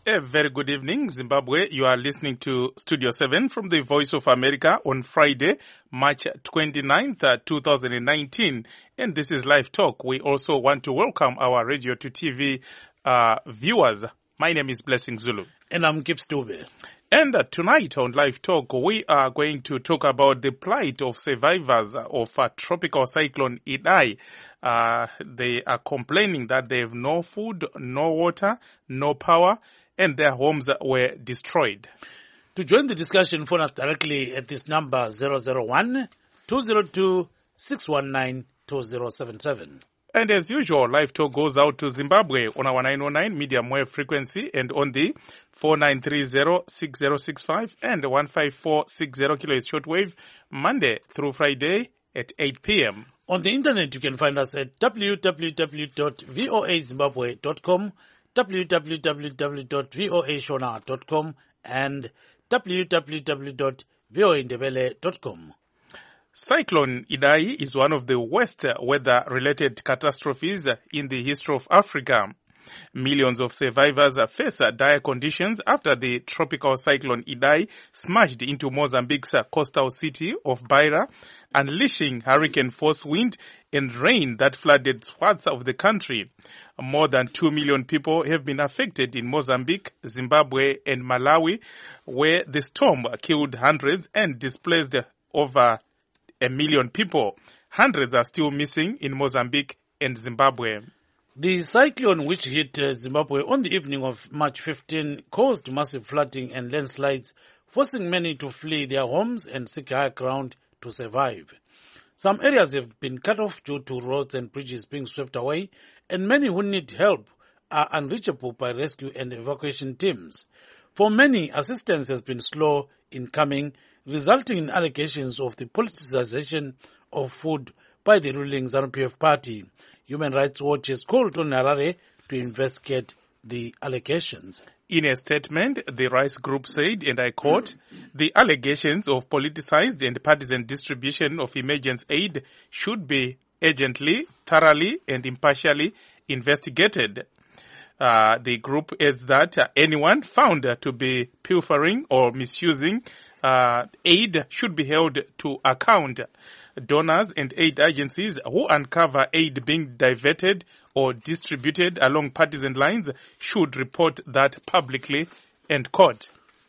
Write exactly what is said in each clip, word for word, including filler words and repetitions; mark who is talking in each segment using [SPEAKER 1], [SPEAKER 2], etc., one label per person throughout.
[SPEAKER 1] A very good evening, Zimbabwe. You are listening to Studio seven from the Voice of America on Friday, March twenty-ninth, two thousand nineteen. And this is Live Talk. We also want to welcome our radio to T V uh, viewers. My name is Blessing Zulu.
[SPEAKER 2] And I'm Gibbs Dube.
[SPEAKER 1] And uh, tonight on Live Talk, we are going to talk about the plight of survivors of uh, Tropical Cyclone Idai. Uh, they are complaining that they have no food, no water, no power, and their homes were destroyed.
[SPEAKER 2] To join the discussion, phone us directly at this number zero zero one, two zero two, six one nine, two zero seven seven.
[SPEAKER 1] And as usual, Live Talk goes out to Zimbabwe on our nine oh nine medium wave frequency and on the four nine three zero, six zero six five and one five four six zero kilohertz shortwave, Monday through Friday at eight p.m.
[SPEAKER 2] On the internet, you can find us at w w w dot voa zimbabwe dot com, w w w dot voa shona dot com, and w w w dot voa ndebele dot com.
[SPEAKER 1] Cyclone Idai is one of the worst weather-related catastrophes in the history of Africa. Millions of survivors face dire conditions after the tropical cyclone Idai smashed into Mozambique's coastal city of Beira, unleashing hurricane-force wind and rain that flooded parts of the country. More than two million people have been affected in Mozambique, Zimbabwe, and Malawi, where the storm killed hundreds and displaced over a million people. Hundreds are still missing in Mozambique and Zimbabwe.
[SPEAKER 2] The cyclone which hit uh, Zimbabwe on the evening of March fifteenth caused massive flooding and landslides, forcing many to flee their homes and seek higher ground to survive. Some areas have been cut off due to roads and bridges being swept away, and many who need help are unreachable by rescue and evacuation teams. For many, assistance has been slow in coming, resulting in allegations of the politicization of food by the ruling ZANU-P F party. Human Rights Watch has called on Harare to investigate the allegations.
[SPEAKER 1] In a statement, the Rice Group said, and I quote, "The allegations of politicized and partisan distribution of emergency aid should be urgently, thoroughly, and impartially investigated." Uh, the group adds that uh, anyone found uh, to be pilfering or misusing uh, aid should be held to account. Donors and aid agencies who uncover aid being diverted or distributed along partisan lines should report that publicly, end quote.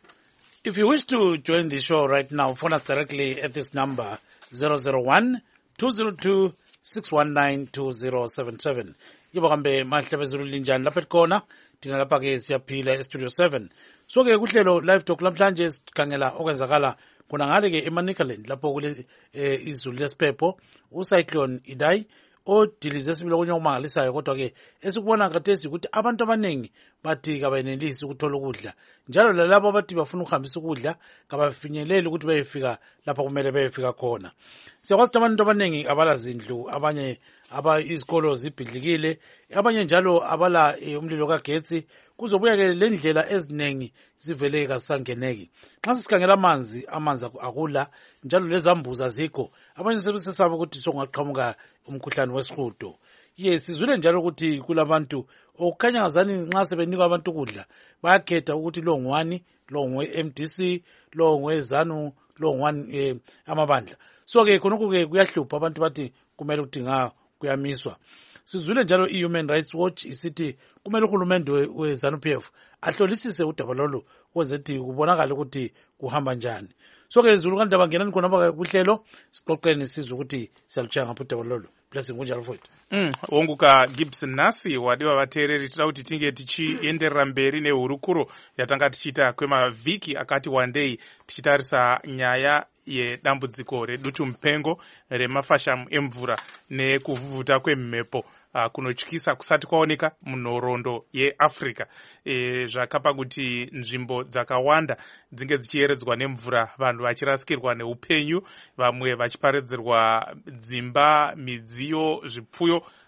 [SPEAKER 2] If you wish to join the show right now, phone us directly at this number zero zero one, two zero two, six one nine, two zero seven seven. Yiba kambe mahle bezulu linjani lapha khona thina lapha ke siyaphila e-Studio seven. So ke kuhlelo Live Talk lamhlanje sikhangela okwenzakala khona ngale ke eManicaland lapho kule izulu lesiphepho ucyclone Idai odilize esibilo kunye okumangalisayo, kodwa ke esikubona khathesi ukuthi abantu abanengi bathi kabenelisi ukuthola ukudla, njalo lalabo abathi bafuna ukuhambisa ukudla kabafinyeleli ukuthi bayefika lapha kumele bayefika khona. Siyakwazi ukuthi abantu abanengi abala zindlu, abanye aba izikolo zibhidlikile, abanye njalo abala umlilo kagetsi. Kuzobuya ke lendlela ezinengi zivele kasangeneki. Nxa sikhangela amanzi, amanzi akula, njalo lezambuza zikho. Abanye sebesesaba ukuthi sokungaqhamuka umkhuhlane wesihudo. Yes, sizwile njalo ukuthi kulabantu okukhanya ngazani nxa sebenikwa abantu ukudla bayakhetha ukuthi lo ngwani, lo ngwe M D C, lo ngwe ZANU, lo ngwani eh, amabandla. So ke khonokho ke kuyahlupha abantu bathi kumele ukuthi nga kuyamiswa. Sizwile njalo i-Human Rights Watch isithi kumele uhulumende we ZANU-P F ahlolisise udaba lolu kwenze ukuthi kubonakala ukuthi kuhamba njani. So ke Zulu kanti abangenani khona apha kuhlelo siqoqeni sizwe ukuthi siyaluchaya ngapha udaba lolu. Blessing kunjalo futhi.
[SPEAKER 1] Mm, wonguka Gibson Nasi wadiwa vateereri tida kuti tinge tichienderera mberi nehurukuro yatanga tichiita kwemavhiki akati wandei tichitarisa nyaya yedambudziko redutu mupengo remafashamu emvura nekuvhuvhuta kwemhepo uh, kunotyisa kusati kwaoneka munhoroondo yeAfrica. E, zvakapa kuti nzvimbo dzakawanda dzinge dzichiyeredzwa nemvura, vanhu vachirasikirwa neupenyu, vamwe vachiparadzirwa dzimba, midziyo, zvipfuyo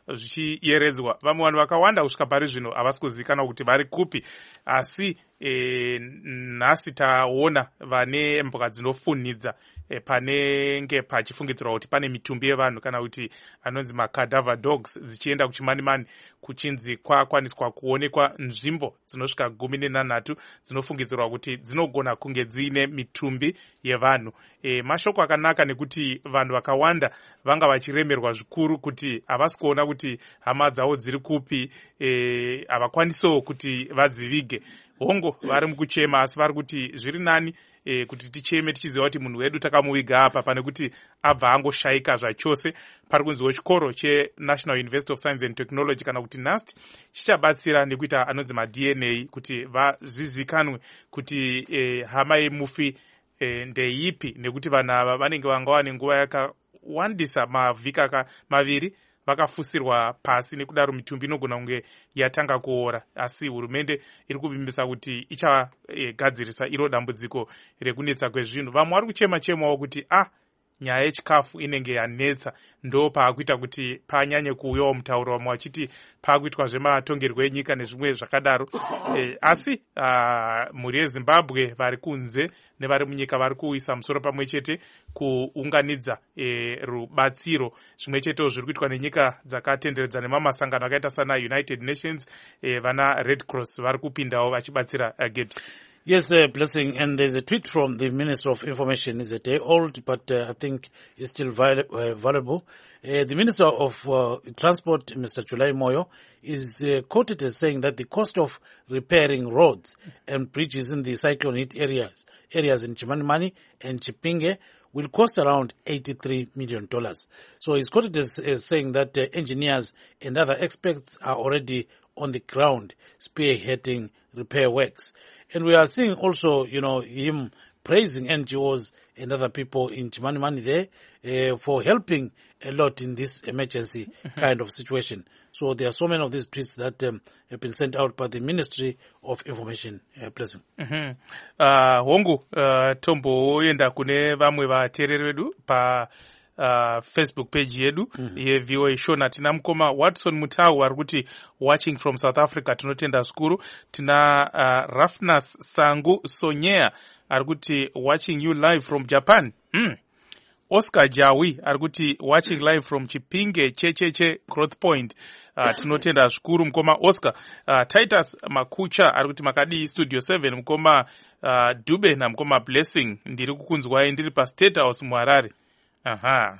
[SPEAKER 1] zvichiyeredzwa. Vamwe vanhu vakawanda kusvika pari zvino havasi kuzivikanwa kuti vari kupi, asi e, nhasi taona vane mbwa dzinofunhidza e, panenge pachifungidzirwa kuti pane mitumbi yevanhu kana kuti anonzi macadaver dogs dzichienda kuchimanimani kuchinzi kwakwaniswa kuonekwa nzvimbo dzinosvika gumi nenhanhatu dzinofungidzirwa kuti dzinogona kunge dziine mitumbi yevanhu. E, mashoko akanaka nekuti vanhu vakawanda vanga vachiremerwa zvikuru kuti havasi kuona kuti hama dzavo dziri kupi, havakwanisawo e, kuti vadzivige. Hongo vari mukuchema asi vari kuti zviri nani e, kuti ticheme tichiziva kuti munhu wedu takamuviga apa pane kuti abva angoshayika zvachose. Pari kunziwo chikoro cheNational University of Science and Technology kana kuti NUST chichabatsira nekuita anonzi maD N A kuti vazvizikanwe kuti e, hama yemufi e, ndeipi, nekuti vanhu ava vanenge vanga vane nguva yakawandisa mavhiki maviri vakafusirwa pasi, nekudaro mitumbi inogona kunge yatanga kuora. Asi hurumende iri kuvimbisa kuti ichagadzirisa iro dambudziko rekunetsa kwezvinhu. Vamwe vari kuchema chemawo kuti ah nyaya yechikafu inenge yanetsa, ndo paakuita kuti panyanye kuuyawo mutauro, vamwe vachiti paakuitwa zvematongerwo enyika nezvimwe zvakadaro. E, asi mhuri yeZimbabwe vari kunze nevari munyika vari kuisa musoro pamwe chete kuunganidza e, rubatsiro. Zvimwe chetewo zviri kuitwa nenyika dzakatenderedza nemamasangano akaita sana United Nations, e, vana Red Cross vari kupindawo vachibatsira. uh, Gabe.
[SPEAKER 2] Yes, uh, Blessing, and there's a tweet from the Minister of Information. It's a day old, but uh, I think it's still vi- uh, valuable. Uh, the Minister of uh, Transport, Mister July Moyo, is uh, quoted as saying that the cost of repairing roads and bridges in the cyclone-hit areas, areas in Chimanimani and Chipinge will cost around eighty-three million dollars. So he's quoted as, as saying that uh, engineers and other experts are already on the ground spearheading repair works. And we are seeing also, you know, him praising N G Os and other people in Chimanimani there uh, for helping a lot in this emergency mm-hmm. kind of situation. So there are so many of these tweets that um, have been sent out by the Ministry of Information. Uh, Blessing.
[SPEAKER 1] Mm-hmm. Uh, hongu uh, tomboenda kune vamwe vateereri vedu pa Uh, Facebook page yedu mm-hmm. ye V O A Shona. Tina mkoma Watson Mutau ari kuti watching from South Africa, tinotenda zvikuru. Tina uh, Rafnas Sangu Sonyea ari kuti watching you live from Japan. mm. Oscar Jawi ari kuti watching live from Chipinge Checheche Growth Point. Uh, tinotenda zvikuru mkoma Oscar. uh, Titus Makucha ari kuti makadi Studio seven mkoma uh, Dube na mkoma Blessing ndiri kukunzwai ndiri pa State House muHarare. Aha.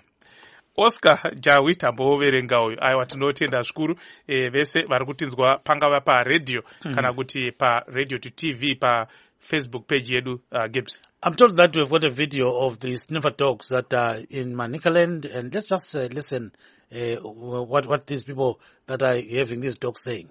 [SPEAKER 1] Oscar Jawi tamboverenga uyu. Aiwa tinotenda zvikuru e, vese vari kutinzwa pangava pa radio mm-hmm. kana kuti pa radio to T V pa Facebook page yedu. uh, Gibbs.
[SPEAKER 2] I'm told that we've got a video of the sniffer dogs that are in Manicaland, and let's just uh, listen uh, what what these people that are having these dogs saying.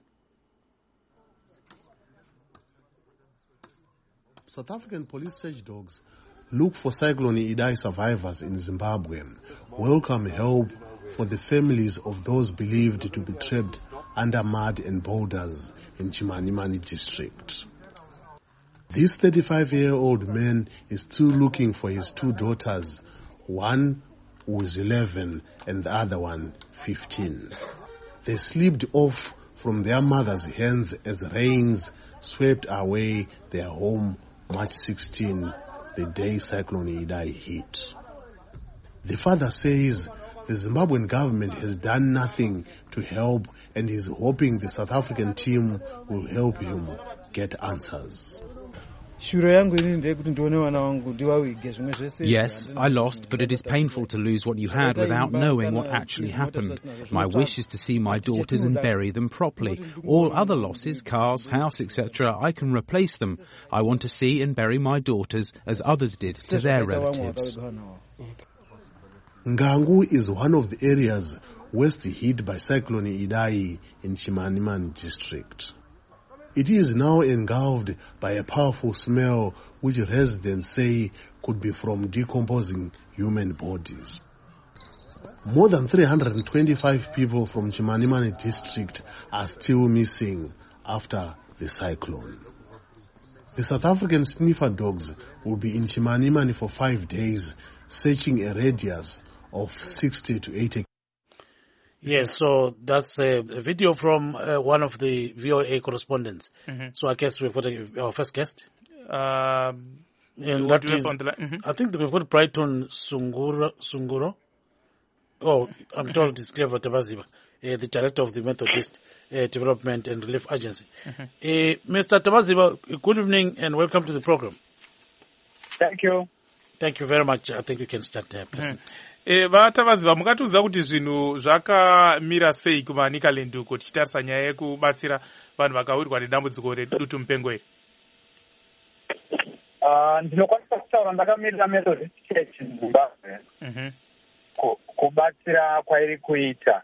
[SPEAKER 3] South African police search dogs look for Cyclone Idai survivors in Zimbabwe, welcome help for the families of those believed to be trapped under mud and boulders in Chimanimani district. This thirty-five-year-old man is still looking for his two daughters, one who is eleven and the other one fifteen. They slipped off from their mother's hands as rains swept away their home March sixteenth, the day Cyclone Idai hit. The father says the Zimbabwean government has done nothing to help and is hoping the South African team will help him get answers.
[SPEAKER 4] Yes, I lost, but it is painful to lose what you had without knowing what actually happened. My wish is to see my daughters and bury them properly. All other losses, cars, house, et cetera, I can replace them. I want to see and bury my daughters as others did to their relatives.
[SPEAKER 3] Ngangu is one of the areas worst hit by Cyclone Idai in Chimanimani district. It is now engulfed by a powerful smell which residents say could be from decomposing human bodies. More than three hundred twenty-five people from Chimanimani district are still missing after the cyclone. The South African sniffer dogs will be in Chimanimani for five days, searching a radius of sixty to eighty.
[SPEAKER 2] Yes, so that's a, a video from uh, one of the V O A correspondents. Mm-hmm. So I guess we've got a, our first guest.
[SPEAKER 1] Um,
[SPEAKER 2] and that is, mm-hmm. I think we've got Brighton Sunguro. Sunguro. Oh, I'm told it's Clever Tabaziba, uh, the director of the Methodist uh, Development and Relief Agency. Mm-hmm. Uh, Mister Tabaziba, good evening and welcome to the program.
[SPEAKER 5] Thank you.
[SPEAKER 2] Thank you very much. I think you can start there, please.
[SPEAKER 1] Mm-hmm. E, vatavaziva mukatiudza kuti zvinhu zvakamira sei kumaNicaland uko tichitarisa nyaya yekubatsira vanhu vakawirwa nedambudziko redutu mupengo iri.
[SPEAKER 5] Uh, ndinokwanisa kutaura ndakamirira Methodist Church Zimbabwe
[SPEAKER 1] mm-hmm.
[SPEAKER 5] kubatsira kwairi kuita.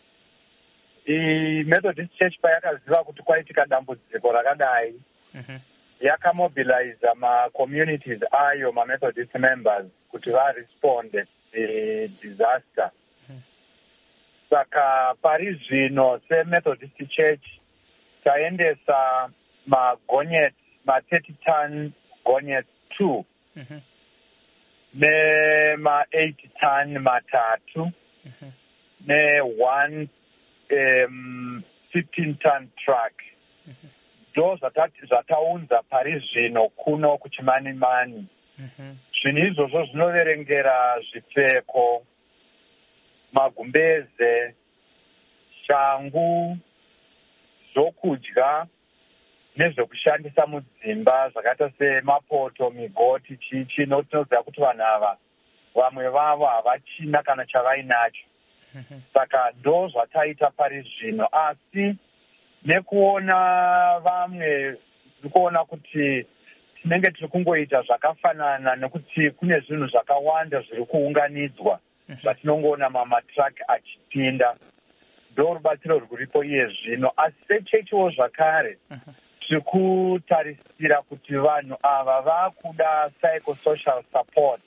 [SPEAKER 5] I Methodist Church payakaziva kuti kwaitika dambudziko rakadai
[SPEAKER 1] mm-hmm.
[SPEAKER 5] yakamobiliza ma-communities ayo ma-Methodist members kuti varesponde the disaster.
[SPEAKER 1] Mm-hmm.
[SPEAKER 5] Saka pari zvino se-Methodist Church taendesa magonyet ma-thirty ton gonyet two
[SPEAKER 1] mm-hmm.
[SPEAKER 5] ne-ma-eight ton matatu
[SPEAKER 1] mm-hmm.
[SPEAKER 5] ne-one um, fifteen ton truck.
[SPEAKER 1] Mm-hmm.
[SPEAKER 5] ndo zvataunza pari zvino kuno kuchimanimani.
[SPEAKER 1] mm-hmm.
[SPEAKER 5] Zvinhu izvozvo zvinoverengera zvipfeko, magumbeze, shangu, zvokudya nezvekushandisa mudzimba zvakaita semapoto, migoti, chichi. Notinoziva kuti vanhu ava vamwe vavo havachina kana chavainacho.
[SPEAKER 1] mm-hmm.
[SPEAKER 5] Saka ndo zvataita pari zvino, asi nekuona vamwe tikuona kuti tinenge tiri kungoita zvakafanana nekuti kune zvinhu zvakawanda zviri kuunganidzwa zvatinongoona mamatraki achipinda. Ndo rubatsiro rwuripo iye zvino, asi sechechiwo zvakare tiri kutarisira kuti vanhu ava vakuda psychosocial support.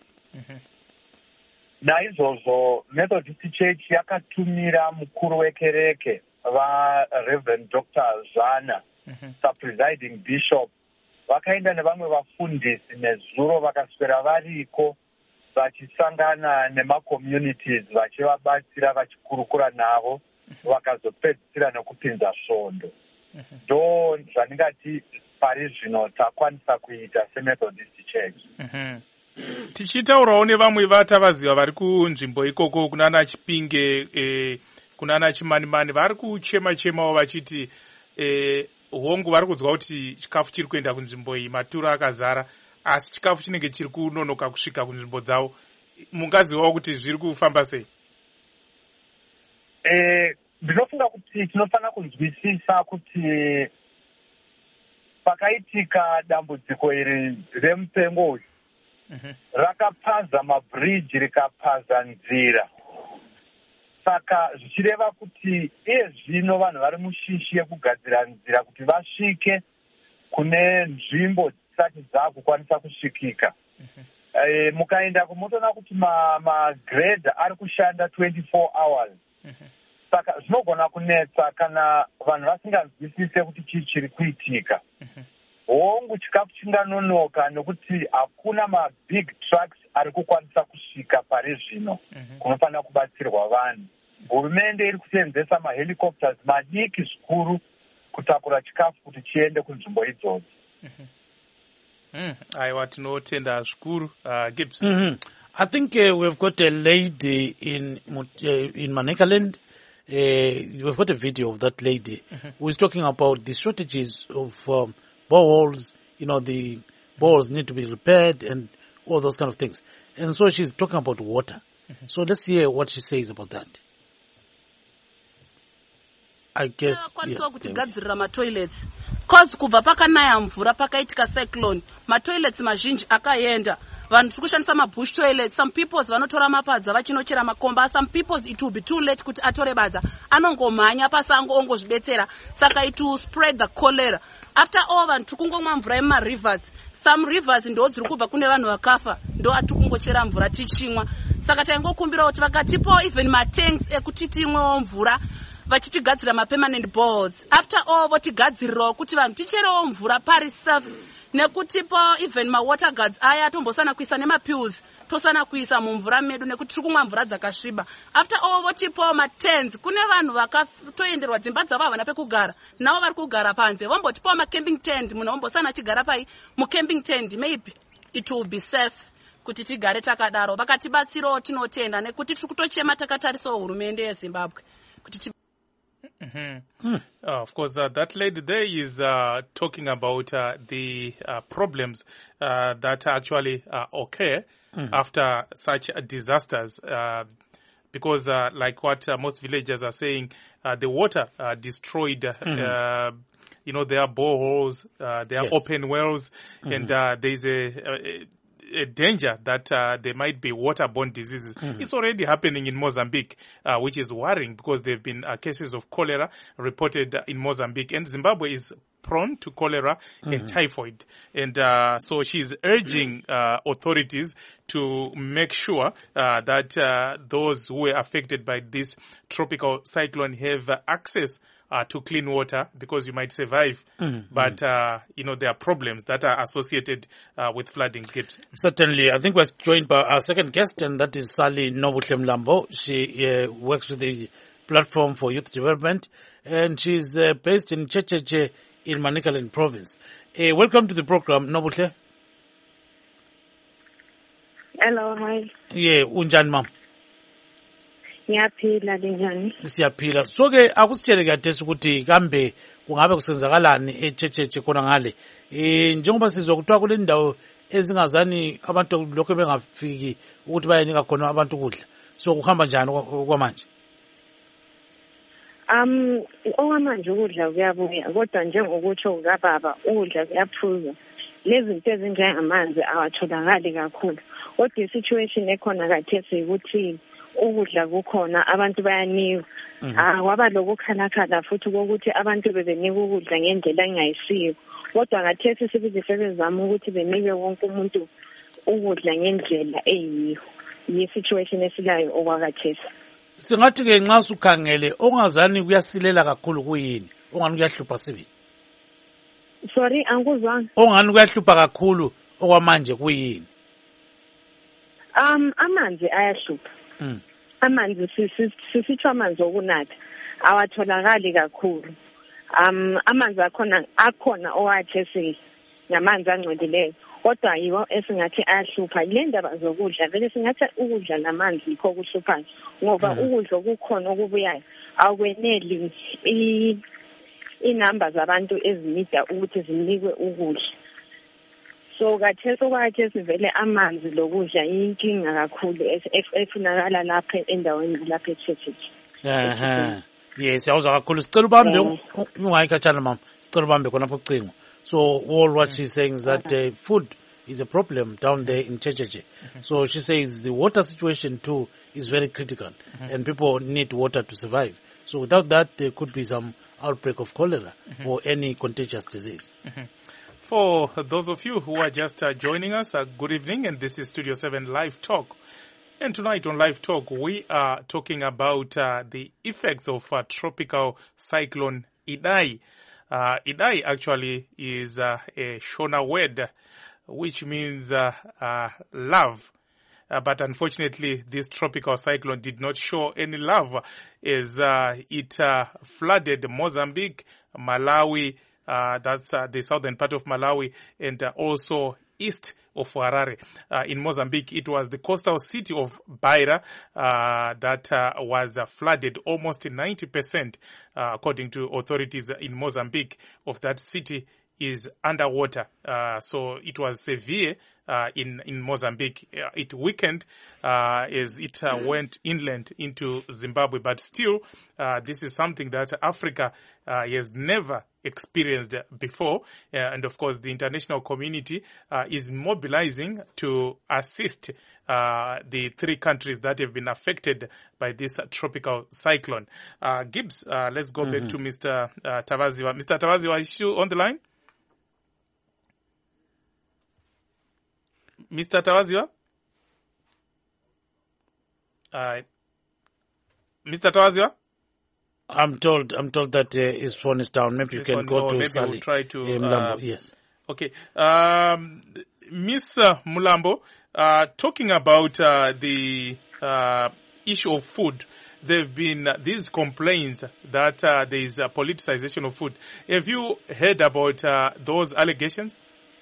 [SPEAKER 5] Naizvozvo Methodist Church yakatumira mukuru wekereke vaReverend Doctor Zana,
[SPEAKER 1] mm-hmm.
[SPEAKER 5] subpresiding bishop, vakaenda nevamwe vafundisi nezuro vakaswera variko vachisangana nema-communities vachivabatsira vachikurukura navo vakazopedzisira nekupinza svondo. Ndo zvandingati pari zvino takwanisa kuita seMethodist Church.
[SPEAKER 1] mm-hmm. Tichitaurawo nevamwe vatavaziva vari kunzvimbo ikoko kunana Chipinge eh, kunana Chimanimani vari kuchema-chemawo vachiti eh, hongu vari kunzwa kuti chikafu chiri kuenda kunzvimbo iyi, maturo akazara, asi chikafu chinenge chiri kunonoka kusvika kunzvimbo dzavo. Mungazivawo kuti zviri kufamba sei?
[SPEAKER 5] Eh, ndinofunga kuti tinofanira kunzwisisa kuti pakaitika dambudziko iri remupengo uyu
[SPEAKER 1] mm-hmm.
[SPEAKER 5] rakapaza mabridge rikapaza nzira. Saka zvichireva kuti iye zvino vanhu vari mushishi yekugadzira nzira kuti vasvike kune nzvimbo dzisati dzakukwanisa kusvikika.
[SPEAKER 1] mm-hmm.
[SPEAKER 5] E, mukaenda kumotoona kuti magredha ma ari kushanda twenty-four hours.
[SPEAKER 1] mm-hmm.
[SPEAKER 5] Saka zvinogona kunetsa kana vanhu vasinganzwisise kuti chii chiri kuitika.
[SPEAKER 1] mm-hmm.
[SPEAKER 5] Hongu chikafu chinganonoka nekuti hakuna mabig trucks ari kukwanisa kusvika pari zvino
[SPEAKER 1] mm-hmm.
[SPEAKER 5] kunofanira kubatsirwa vanhu. Hurumende iri kusenzesa mahelicopters madiki zvikuru kutakura chikafu kuti chiende kunzvimbo idzodzo.
[SPEAKER 1] mm-hmm. mm. Aiwa, tinotenda zvikuru. uh, Gibbs.
[SPEAKER 2] mm-hmm. I think uh, we've got a lady in uh, in Manicaland. Uh, we've got a video of that lady mm-hmm. who is talking about the shortages of um, boreholes. You know, the boreholes need to be repaired and all those kind of things. And so she's talking about water. Mm-hmm. So let's hear what she says about that. I guess
[SPEAKER 6] kwanisa kutigadzirira matoilets cause kubva pakanaya mvura pakaitika cyclone matoilets mazhinji akaenda vanhu tiri kushandisa mabush toilets. Some people vanotora mapadza vachinochera makomba, some people it will be too late kuti atore badza, anongomhanya pasango ongozvidetsera, saka it will spread the cholera. After all vanhu tiri kungomwa mvura yemarivers. Some rivers ndo dziri kubva kune vanhu vakafa, ndo atiri kungochera mvura tichimwa. Saka taingokumbira kuti vakatipo even matanks ekuti timwewo mvura vachitigadzira mapermanent boards. After all votigadzirirawo kuti vanhu ticherewo mvura pari safe, nekutipo even mawater guards aya tombosana kuisa nemapills tosana kuisa mumvura medu nekuti tiri kumwa mvura dzakasviba. After all votipo matens, kune vanhu vakatoenderwa dzimba dzavo havana pekugara, navo vari kugara panze. Vombotipawo macamping tent, munhu vombosana achigara pai mucamping tent, maybe it will be safe kuti tigare takadaro. Vakatibatsirawo tinotenda nekuti tiri kutochema takatarisawo hurumende yeZimbabwe kuti ti
[SPEAKER 1] Mm-hmm. Mm. Uh, of course, uh, that lady there is uh, talking about uh, the uh, problems uh, that actually uh, occur mm. after such uh, disasters. Uh, because, uh, like what uh, most villagers are saying, uh, the water uh, destroyed, mm. uh, you know, there are boreholes, uh, there are yes. open wells, mm-hmm. and uh, there is a, a a danger that uh, there might be waterborne diseases. Mm-hmm. It's already happening in Mozambique, uh, which is worrying because there have been uh, cases of cholera reported uh, in Mozambique, and Zimbabwe is prone to cholera mm-hmm. and typhoid. And uh, so she's urging uh, authorities to make sure uh, that uh, those who were affected by this tropical cyclone have uh, access Uh, to clean water, because you might survive, mm-hmm. but uh, you know, there are problems that are associated uh, with flooding.
[SPEAKER 2] Certainly. I think we're joined by our second guest, and that is Sally Nobuhle Mlambo. She uh, works with the Platform for Youth Development, and she's uh, based in Checheche in Manicaland province. Uh, welcome to the program, Nobuhle.
[SPEAKER 7] Hello, hi.
[SPEAKER 2] Yeah, unjani ma'am?
[SPEAKER 7] Ngiyaphila linjani?
[SPEAKER 2] Siyaphila. So ke akusitshele kade ukuthi kambe kungabe kusenzakalani eChecheche khona ngale. Eh njengoba sizwa kuthiwa kule ndawo ezingazani abantu lokho bengafiki ukuthi bayanika khona abantu ukudla. So kuhamba njani kwamanje?
[SPEAKER 7] Um okwamanje ukudla kuyabuya, kodwa njengokutsho kukaBaba ukudla kuyaphuza. Lezi zinto ezinjengamanzi awatholakali kakhulu. Kodwa isituation ekhona khathesi ukuthi ukudla kukhona, abantu bayanikwa. Ah kwaba lokukhalakhala futhi ukuthi abantu bebenika ukudla ngendlela engayisiyo. Kodwa ngathesi sibize sebezama ukuthi benike wonke umuntu ukudla ngendlela eyiyo. Yi situation esilayo okwakathesi.
[SPEAKER 2] Singathi ke nxa usukhangele ongazani kuyasilela kakhulu kuyini? Ongani kuyahlupha sibili?
[SPEAKER 7] Sorry, anguzwanga.
[SPEAKER 2] Ongani kuyahlupha kakhulu okwamanje kuyini?
[SPEAKER 7] Um amanzi ayahlupha. Mm. Amanzi sisitsho amanzi okunatha awatholakali kakhulu. Um amanzi akhona akhona owathesi namanzi angcolileyo, kodwa yiwo esingathi ayahlupha. Le ndaba zokudla vele singathi ukudla namanzi yikho kuhluphayo, ngoba ukudla okukhona okubuyayo awukweneli i inamba zabantu ezinida ukuthi zinikwe ukudla. So kathesi okwathesi vele amanzi lokudla inkinga kakhulu efunakala lapha endaweni lapha eChecheche.
[SPEAKER 2] Aha. Yes, awuzwa kakhulu. Sicela ubambe ungayikhatshana mama. Sicela ubambe khona pho ucingo. So all what she's saying is that uh, food is a problem down there in Checheche. Mm-hmm. So she says the water situation too is very critical, mm-hmm. and people need water to survive. So without that, there could be some outbreak of cholera, mm-hmm. or any contagious disease.
[SPEAKER 1] Mm-hmm. For those of you who are just uh, joining us, uh, good evening, and this is Studio seven Live Talk. And tonight on Live Talk, we are talking about uh, the effects of uh, tropical cyclone Idai. Uh, Idai actually is uh, a Shona word, which means uh, uh, love. Uh, but unfortunately, this tropical cyclone did not show any love as uh, it uh, flooded Mozambique, Malawi, Uh, that's uh, the southern part of Malawi, and uh, also east of Harare. Uh, in Mozambique, it was the coastal city of Beira uh, that uh, was uh, flooded. Almost ninety percent, uh, according to authorities in Mozambique, of that city is underwater. Uh, so it was severe uh, in, in Mozambique. Uh, it weakened uh, as it uh, went inland into Zimbabwe. But still, uh, this is something that Africa uh, has never experienced before. Uh, and of course, the international community uh, is mobilizing to assist uh, the three countries that have been affected by this uh, tropical cyclone. Uh, Gibbs, uh, let's go mm-hmm. back to Mister Uh, Tavaziwa. Mister Tavaziwa, is you on the line? Mister Tawaziwa? Uh, Mister Tawaziwa?
[SPEAKER 2] I'm told. I'm told that uh, his phone is down. Maybe
[SPEAKER 1] This
[SPEAKER 2] you can
[SPEAKER 1] one,
[SPEAKER 2] go
[SPEAKER 1] no,
[SPEAKER 2] to
[SPEAKER 1] maybe
[SPEAKER 2] Sally.
[SPEAKER 1] we'll try to.
[SPEAKER 2] Yeah, Mulambo,
[SPEAKER 1] uh,
[SPEAKER 2] yes.
[SPEAKER 1] Okay, um, Miss uh, Mulambo, uh, talking about uh, the uh, issue of food. There've been uh, these complaints that uh, there is a politicization of food. Have you heard about uh, those allegations?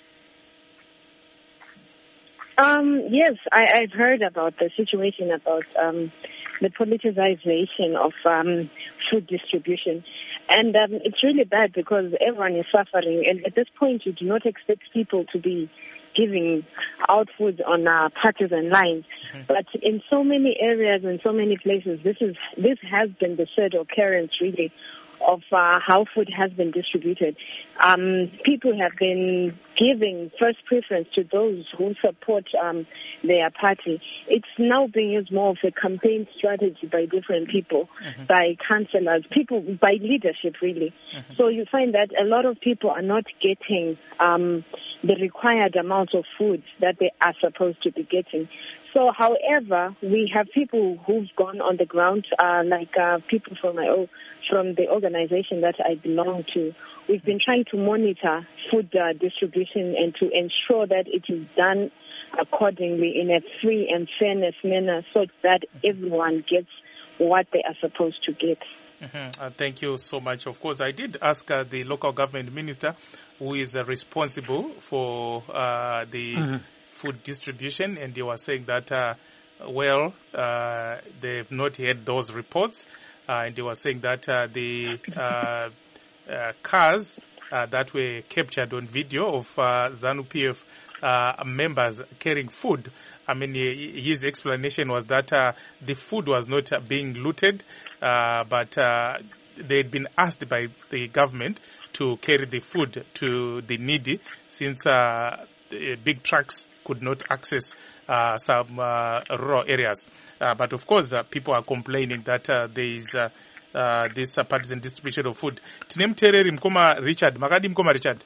[SPEAKER 7] Um, yes, I, I've heard about the situation about um, the politicization of um, food distribution. And um, it's really bad because everyone is suffering. And at this point, you do not expect people to be giving out food on uh, partisan lines. Mm-hmm. But in so many areas and so many places, this is this has been the third occurrence, really, of uh, how food has been distributed. Um, people have been giving first preference to those who support um, their party. It's now being used more of a campaign strategy by different people, mm-hmm. by councillors, people, by leadership, really. Mm-hmm. So you find that a lot of people are not getting um, the required amount of food that they are supposed to be getting. So, however, we have people who've gone on the ground, uh, like uh, people from my o- from the organization that I belong to. We've been trying to monitor food uh, distribution and to ensure that it is done accordingly in a free and fairness manner so that everyone gets what they are supposed to get.
[SPEAKER 1] Mm-hmm. Uh, thank you so much. Of course, I did ask uh, the local government minister who is uh, responsible for uh, the mm-hmm. food distribution, and they were saying that, uh, well, uh, they've not heard those reports, uh, and they were saying that uh, the uh, uh, cars uh, that were captured on video of uh, ZANU-P F uh, members carrying food, I mean, his explanation was that uh, the food was not uh, being looted, uh, but uh, they had been asked by the government to carry the food to the needy since uh, the big trucks could not access uh, some uh, rural areas. Uh, but of course, uh, people are complaining that uh, there is uh, uh, this uh, partisan distribution of food. Tine mtereri mkoma Richard, makadi mkoma Richard?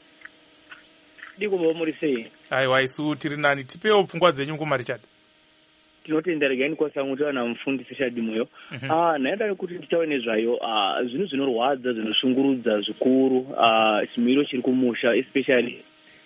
[SPEAKER 8] Diko bomuri sei.
[SPEAKER 1] Aiwa isu tiri nani tipeo pfungwa dzenyu mkoma Richard.
[SPEAKER 8] Tinotendera gani kwa sanguto na mfundisi Dimoyo. Mm-hmm. Ah naenda kuti tichaone zvayo ah zvinhu zvinorwadza zvinoshungurudza zvikuru ah simiro chiri kumusha especially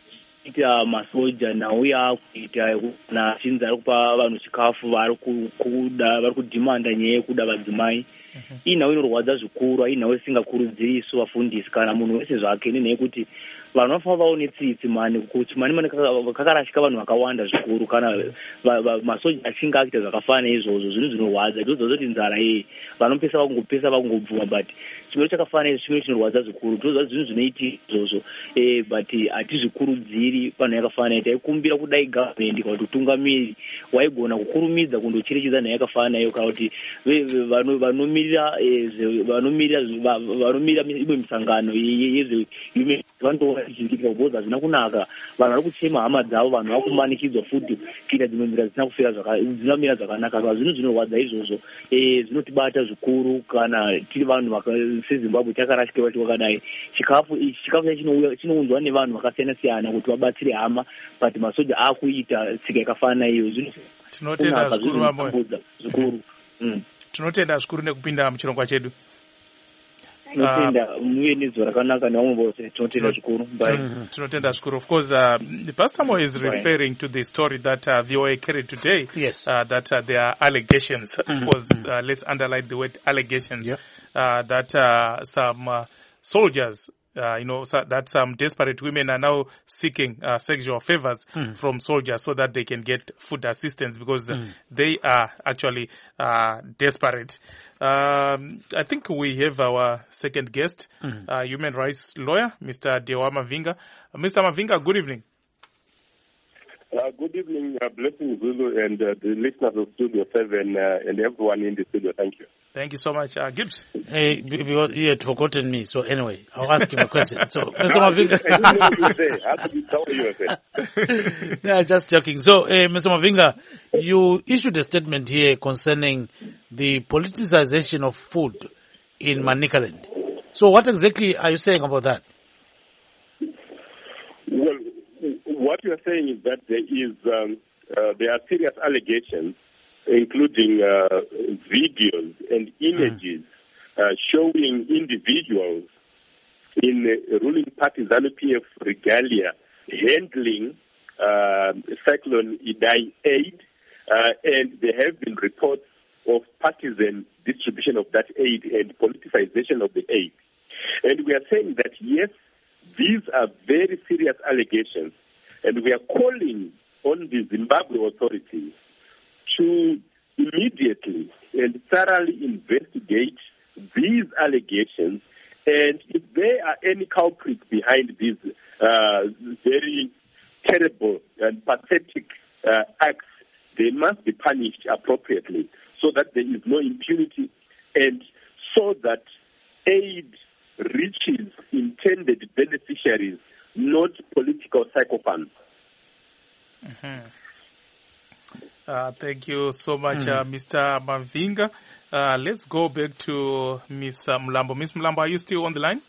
[SPEAKER 8] ita masoja nauya kuita na chinza ari kupa vanhu chikafu vari kuda vari kudimanda nyaya kuda vadzimai. Mm-hmm. Ina inorwadza zvikuru ina isingakurudziri isu vafundisi kana munhu wese zvake nenyaya kuti vanhu vafa vaone tsitsi mani kuti mani mani kakarashika vanhu vakawanda zvikuru kana masoja achinga akuita zvakafana izvozvo zvinhu zvinorwadza ndozvozoti nzara iyi vanopesa vakungopesa vakungobvuma but chimiro chakafana izvo chimiro chinorwadza zvikuru ndozva zvinhu zvinoiti izvozvo eh but hatizvikurudziri panhu yakafana taikumbira kudai government kana kuti utungamiri waigona kukurumidza kundocherechedza nhayo yakafana iyo kana kuti vanomirira vanomirira vanomirira imwe misangano yezve vantu zvichiitika kuboza zvina kunaka vanhu vari kuchema hama dzavo vanhu vari kumanikidzwa futi kuita dzimwe nzira dzisina kufira dzinamira zvakanaka saka zvinhu zvinorwadza izvozvo zvinotibata zvikuru kana tiri vanhu sezimbabwe takarashikirwa tiwakadai chikafu ichi chikafu ichi chinounzwa nevanhu vakasiyana siyana kuti vabatsire hama but masoja akuita tsika yakafanana iyo
[SPEAKER 1] tinotenda zvikuru vamoyo
[SPEAKER 8] zvikuru
[SPEAKER 1] tinotenda zvikuru nekupinda muchirongwa chedu.
[SPEAKER 8] Tinotenda muenedzwa rakanaka nevamwe vose tinotenda zvikuru.
[SPEAKER 1] Tinotenda zvikuru. Of course, uh, the Pastor Mo is referring to the story that uh, V O A carried today.
[SPEAKER 2] Yes.
[SPEAKER 1] Uh, that uh, there are allegations. Mm-hmm. Of course, uh, let's underline the word allegations. Yeah. Uh, that uh, some uh, soldiers, uh, you know, so that some desperate women are now seeking uh, sexual favors mm. from soldiers so that they can get food assistance because mm. they are actually uh, desperate. Um, I think we have our second guest, mm. uh, human rights lawyer, Mister Dewa Mavinga. Uh, Mister Mavinga, good evening.
[SPEAKER 9] Uh, good evening, uh, Blessing Zulu and uh, the listeners of Studio seven uh, and everyone in the studio. Thank you.
[SPEAKER 1] Thank you so much. Uh, Gibbs?
[SPEAKER 2] Hey, because you had forgotten me. So anyway, I'll ask you a question. So, Mister
[SPEAKER 9] No,
[SPEAKER 2] Mavinga.
[SPEAKER 9] I didn't know what you say. I have to tell you what
[SPEAKER 2] No, just joking. So, uh, Mister Mavinga, you issued a statement here concerning the politicization of food in Manicaland. So what exactly are you saying about that?
[SPEAKER 9] Well, what you are saying is that there is um, uh, there are serious allegations, including uh, videos and images mm. uh, showing individuals in the ruling party ZANU-P F regalia handling uh, Cyclone Idai aid, uh, and there have been reports of partisan distribution of that aid and politicization of the aid. And we are saying that, yes, these are very serious allegations, and we are calling on the Zimbabwe authorities to immediately and thoroughly investigate these allegations, and if there are any culprits behind these uh, very terrible and pathetic uh, acts, they must be punished appropriately so that there is no impunity and so that aid reaches intended beneficiaries, not political psychopaths.
[SPEAKER 1] Mm-hmm. Uh, thank you so much, mm. uh, Mister Mavinga. Uh, let's go back to Miss Mlambo. Miss Mlambo, are you still on the line?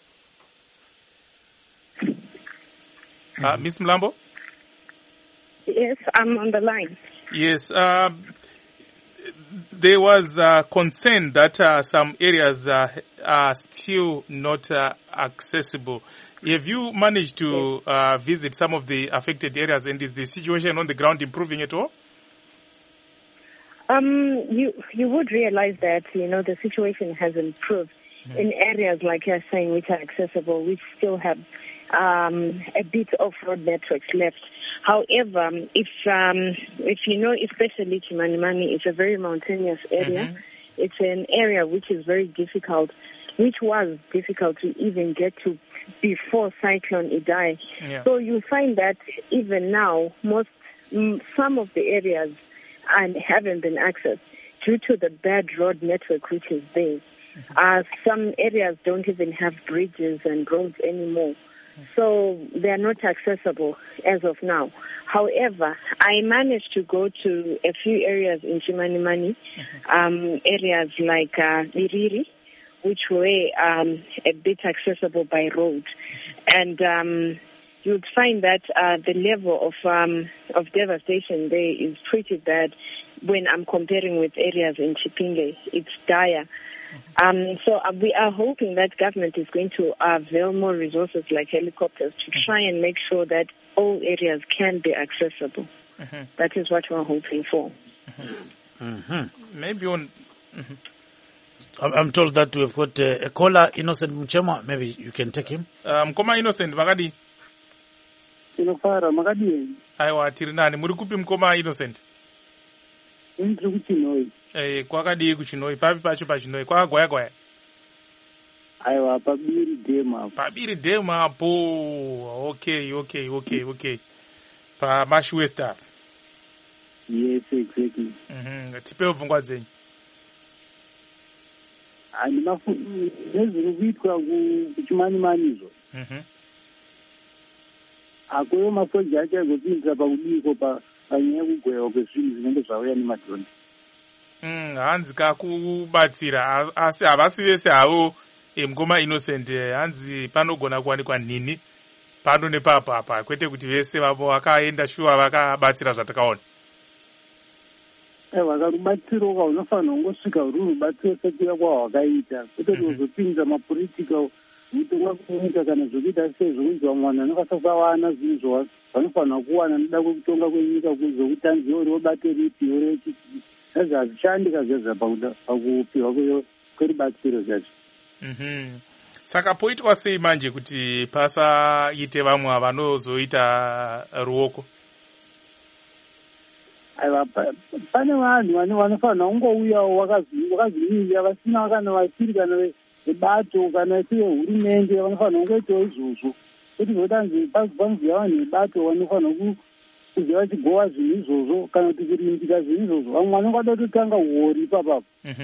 [SPEAKER 1] Uh, Miss Mlambo?
[SPEAKER 7] Yes, I'm on the line.
[SPEAKER 1] Yes. Uh, there was uh, concern that uh, some areas uh, are still not uh, accessible. Have you managed to uh, visit some of the affected areas, and is the situation on the ground improving at all?
[SPEAKER 7] Um, you you would realize that, you know, the situation has improved mm-hmm. in areas like you're saying which are accessible, which still have um, a bit of road networks left. However, if um, if you know, especially Chimanimani, it's a very mountainous area. Mm-hmm. It's an area which is very difficult, which was difficult to even get to before Cyclone Idai. Yeah. So you find that even now, most mm, some of the areas and haven't been accessed due to the bad road network which is there. Mm-hmm. Uh, some areas don't even have bridges and roads anymore. Mm-hmm. So they are not accessible as of now. However, I managed to go to a few areas in Chimanimani, mm-hmm. um, areas like uh, Iriri, which were um, a bit accessible by road. Mm-hmm. And um, you would find that uh, the level of um, of devastation there is pretty bad when I'm comparing with areas in Chipinge. It's dire. Mm-hmm. Um, so uh, we are hoping that government is going to avail more resources like helicopters to mm-hmm. try and make sure that all areas can be accessible. Mm-hmm. That is what we're hoping for.
[SPEAKER 1] Mm-hmm. Mm-hmm. Maybe on... Mm-hmm.
[SPEAKER 2] I'm told that we've got uh, a caller, Innocent Mchema. Maybe you can take him.
[SPEAKER 1] Um, Mkoma Innocent, Magadi.
[SPEAKER 10] Inofara Magadi.
[SPEAKER 1] Aiwa tiri nani muri kupi Mkoma Innocent?
[SPEAKER 10] Ndiri kuChinoi.
[SPEAKER 1] Eh kwakadi kuChinoi papi pacho paChinoi kwagwaya gwaya.
[SPEAKER 10] Aiwa pabiri dema.
[SPEAKER 1] Pabiri dema po. Okay, okay, okay, okay. Pa Mash West up.
[SPEAKER 10] Yes, exactly.
[SPEAKER 1] Mhm. Tipe uvungwa zenyu.
[SPEAKER 10] Ani mafu nezviri kuitwa kuChimanimani izvo.
[SPEAKER 1] Mhm.
[SPEAKER 10] Akuyo masoja achazopinza pakudiko panyaya yekugwewa kwezvinhu zvinenge zvauya nemadhoni.
[SPEAKER 1] Mm, hanzi kakubatsira asi havasi vese havo Mkoma Innocent hanzi panogona kuwanikwa nini pano nepapo apa kwete kuti vese vavo vakaenda shuwa vakabatsira zvatakaona.
[SPEAKER 10] Aiwa karubatsiro ka unofanira kungosvika ruri rubatsiro sekuya kwahwakaita kwete kuzopinza mapolitical mutonga kunyika kana zvokuita sezvo kunzi vamwe vanhu vanokasakawana zvinhu zvo vanofanira kuwana noda kwekutonga kwenyika kuzokuti hanzi iwo ribate ripi yorechii zazvi hazvishandi kazvazva pakupiwa kwerubatsiro zvacho.
[SPEAKER 1] Saka poitwa sei manje kuti pasaite vamwe vanozoita ruoko?
[SPEAKER 10] Aiwa pane vanhu vanofanira kungouyawo vakazvimirira vasina kana vasiri kana vebato kana sevehurumende vanofanira kungoitawo izvozvo kuti zvotanzi panoziva vanhu vebato vanofanira kuziva vachigowa zvinhu izvozvo kana kuti kurimbika zvinhu izvozvo vamwe vanonga vada kutotanga hori ipapapo.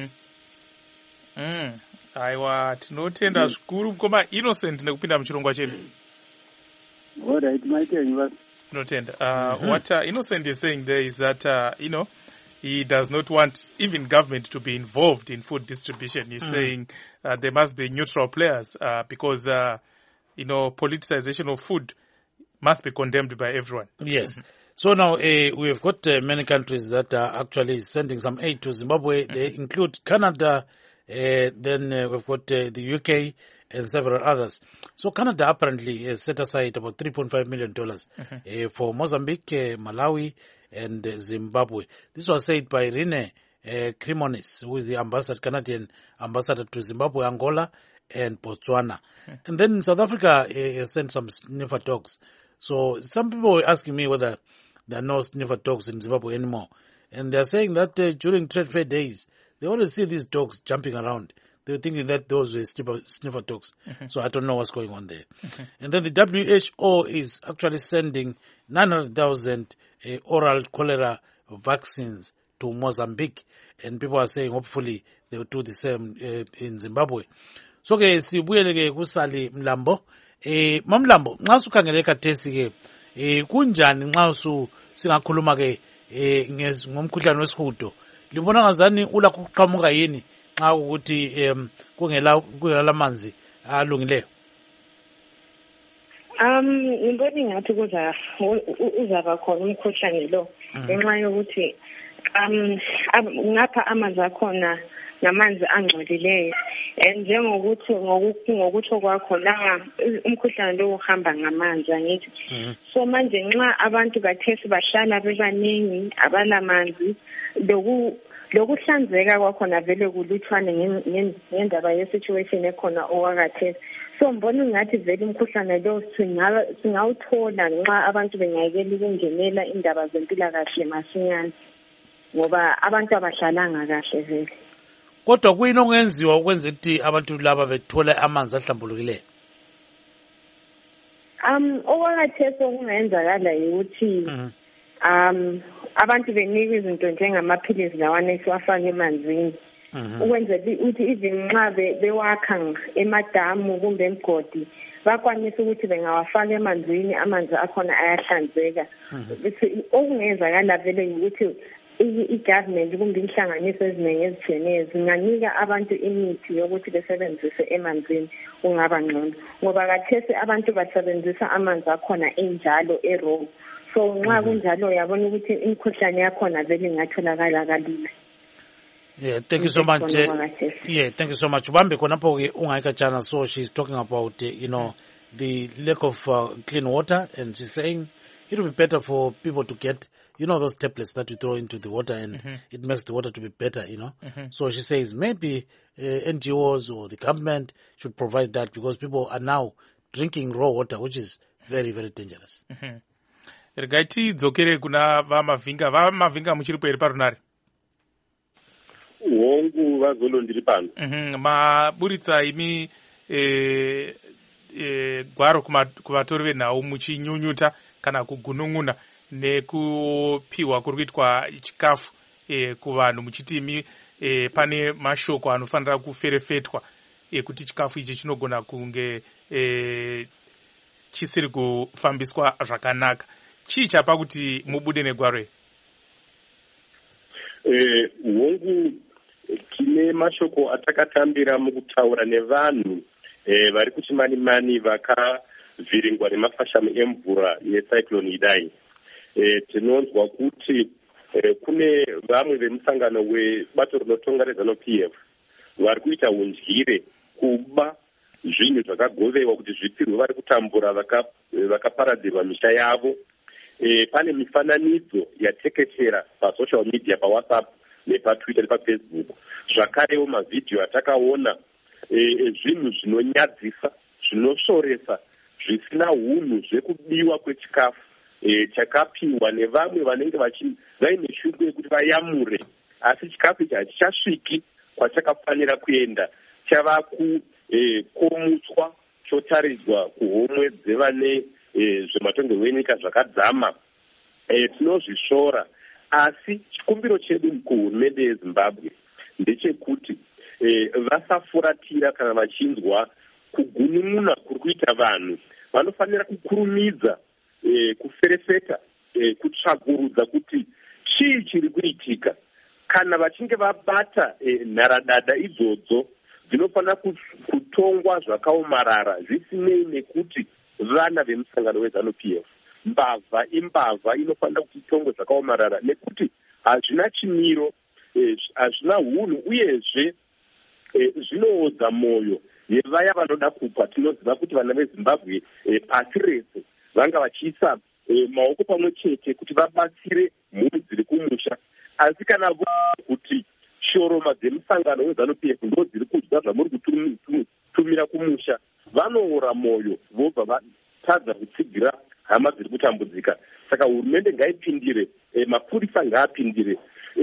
[SPEAKER 1] Aiwa tinotenda zvikuru Mkoma Innocent nekupinda muchirongwa chedu.
[SPEAKER 10] Alright, maitenyu basi.
[SPEAKER 1] Tinotenda. Uh, mm-hmm. What uh, Innocent is saying there is that uh, you know, he does not want even government to be involved in food distribution. He's mm. saying uh, there must be neutral players uh, because uh, you know, politicization of food must be condemned by everyone.
[SPEAKER 2] Yes. So now uh, we have got uh, many countries that are actually sending some aid to Zimbabwe. Mm-hmm. They include Canada, Uh, then uh, we've got uh, the U K and several others. So Canada apparently has set aside about three point five million dollars mm-hmm. uh, for Mozambique, uh, Malawi, and uh, Zimbabwe. This was said by Rene uh, Crimonis, who is the ambassador, Canadian ambassador to Zimbabwe, Angola, and Botswana. Mm-hmm. And then South Africa uh, sent some sniffer dogs. So some people were asking me whether there are no sniffer dogs in Zimbabwe anymore. And they're saying that uh, during trade fair days, they always see these dogs jumping around. They were thinking that those were sniffer, sniffer dogs. Mm-hmm. So I don't know what's going on there. Mm-hmm. And then the W H O is actually sending nine hundred thousand uh, oral cholera vaccines to Mozambique. And people are saying hopefully they will do the same uh, in Zimbabwe. So ke sibuyele ke kusali Mlambo. Eh Mamlambo, nxa sukhangele khathesi ke eh kunjani nxa usu singakhuluma ke eh ngomkhuhlane wesihudo. Libona ngazani ulakho ukuqhamuka yini nxa ukuthi em kungela kungela manzi alungileyo?
[SPEAKER 7] Um ngibona ngathi kuza uzaba khona umkhuhlane lo ngenxa yokuthi um ngapha amanzi akhona namanzi angcolileyo njengokuthi ngokuthi kwakho la umkhuhlane lo uhamba ngamanzi angithi so manje nxa abantu bathesi bahlala bebaningi abalamanzi loku lokuhlanzeka kwakhona vele kuluthwane ngendaba ye-situation ekhona owakathesi so mbona ngathi vele umkhuhlane lo singawuthola nxa abantu bengayekela ukungenela indaba zempilakahle masinyane ngoba abantu abahlalanga kahle vele.
[SPEAKER 2] Kodwa kuyini okungenziwa ukwenza ukuthi abantu laba bethola amanzi ahlambulukileyo?
[SPEAKER 7] Um okwakhathesi okungenzakala ukuthi um abantu benikwe izinto njengamaphilisi lawana esiwafaka emanzini ukwenzela ukuthi even nxa bewakha emadamu kumbe emgodi bakwanisa ukuthi bengawafaka emanzini amanzi akhona ayahlanzeka. Okungenzakala vele ukuthi i-government kumbe inhlanganiso eziningi ezitshiyeneyo zinganika abantu imithi yokuthi besebenzise emanzini kungaba ngcono ngoba kathesi abantu basebenzisa amanzi akhona enjalo e-raw so nxa kunjalo uyabona ukuthi imikhuhlane yakhona vele ingatholakala kalula.
[SPEAKER 2] Yeah, thank you so much. Uh, yeah, thank you so much. Ubambe khonapho ke ungayikatshana, so she's talking about uh, you know the lack of uh, clean water, and she's saying it would be better for people to get, you know, those tablets that you throw into the water and mm-hmm. it makes the water to be better, you know. Mm-hmm. So she says maybe uh, N G Os or the government should provide that because people are now drinking raw water, which is very, very dangerous.
[SPEAKER 1] Mm-hmm. Regaiti dzokere kuna vamavhinga vamavhinga muchiripo eri parunare
[SPEAKER 9] hongu vazolo ndiri pano
[SPEAKER 1] mhm maburitsa imi eh eh gwaro kuvatori venhau muchinyunyuta kana kugunun'una nekupiwa kuri kuitwa chikafu eh kuvanhu muchiti imi eh pane mashoko anofanira kuferefetwa ekuti chikafu ichi chinogona kunge eh chisiri kufambiswa zvakanaka. Chii chapa kuti mubude negwaro?
[SPEAKER 9] Eh hongu tine mashoko atakatambira mukutaura nevanhu eh vari kuti mani mani vakavhiringwa nemafashamo emvura yecyclone Idai. Eh tinonzwa kuti eh, kune vamwe vemusangano webato rinotonga rezano P F vari kuita undyire kuba zvinhu zvakagovewa kuti zvipirwe vari kutambura vakaparadzirwa misha yavo. E, pane mifananidzo yatekeshera pasocial media pawhatsapp nepatwitter nepafacebook zvakarewo mavhidhiyo atakaona e, zvinhu zvinonyadzisa zvinoshoresa zvisina hunhu zvekubiwa kwechikafu e, chakapiwa nevamwe vanenge vaine shungu yekuti vayamure asi chikafu ichi hachichasviki kwachakafanira kuenda chava kukomutswa e, chotaridzwa kuhomwe dzevane E, zvematongerwo enyika zvakadzama e, tinozvishora asi chikumbiro chedu kuhurumende yeZimbabwe ndechekuti e, vasafuratira kana vachinzwa kugunun'una kuri kuita vanhu vanofanira kukurumidza e, kuferefeta e, kutsvagurudza kuti chii chiri kuitika kana vachinge vabata e, nharadada idzodzo dzinofanira kutongwa zvakaomarara zvisinei nekuti vana vemusangano wezanu P F. Mbavha imbavha inofanira kuti itongwe zvakaomarara nekuti hazvina chimiro, hazvina hunhu uyezve zvinoodza mwoyo yevaya vanoda kupa. Tinoziva kuti vana veZimbabwe pasi rese vanga vachiisa maoko pamwe chete kuti vabatsire mhuri dziri kumusha, asi kana voona kuti shoroma dzemusangano weZANU-P F ndo dziri kudya zvamuri kutumira kumusha, vanoora mwoyo vobva vatadza kutsigira hama dziri kutambudzika. Saka hurumende ngaipindire, mapurisa ngaapindire,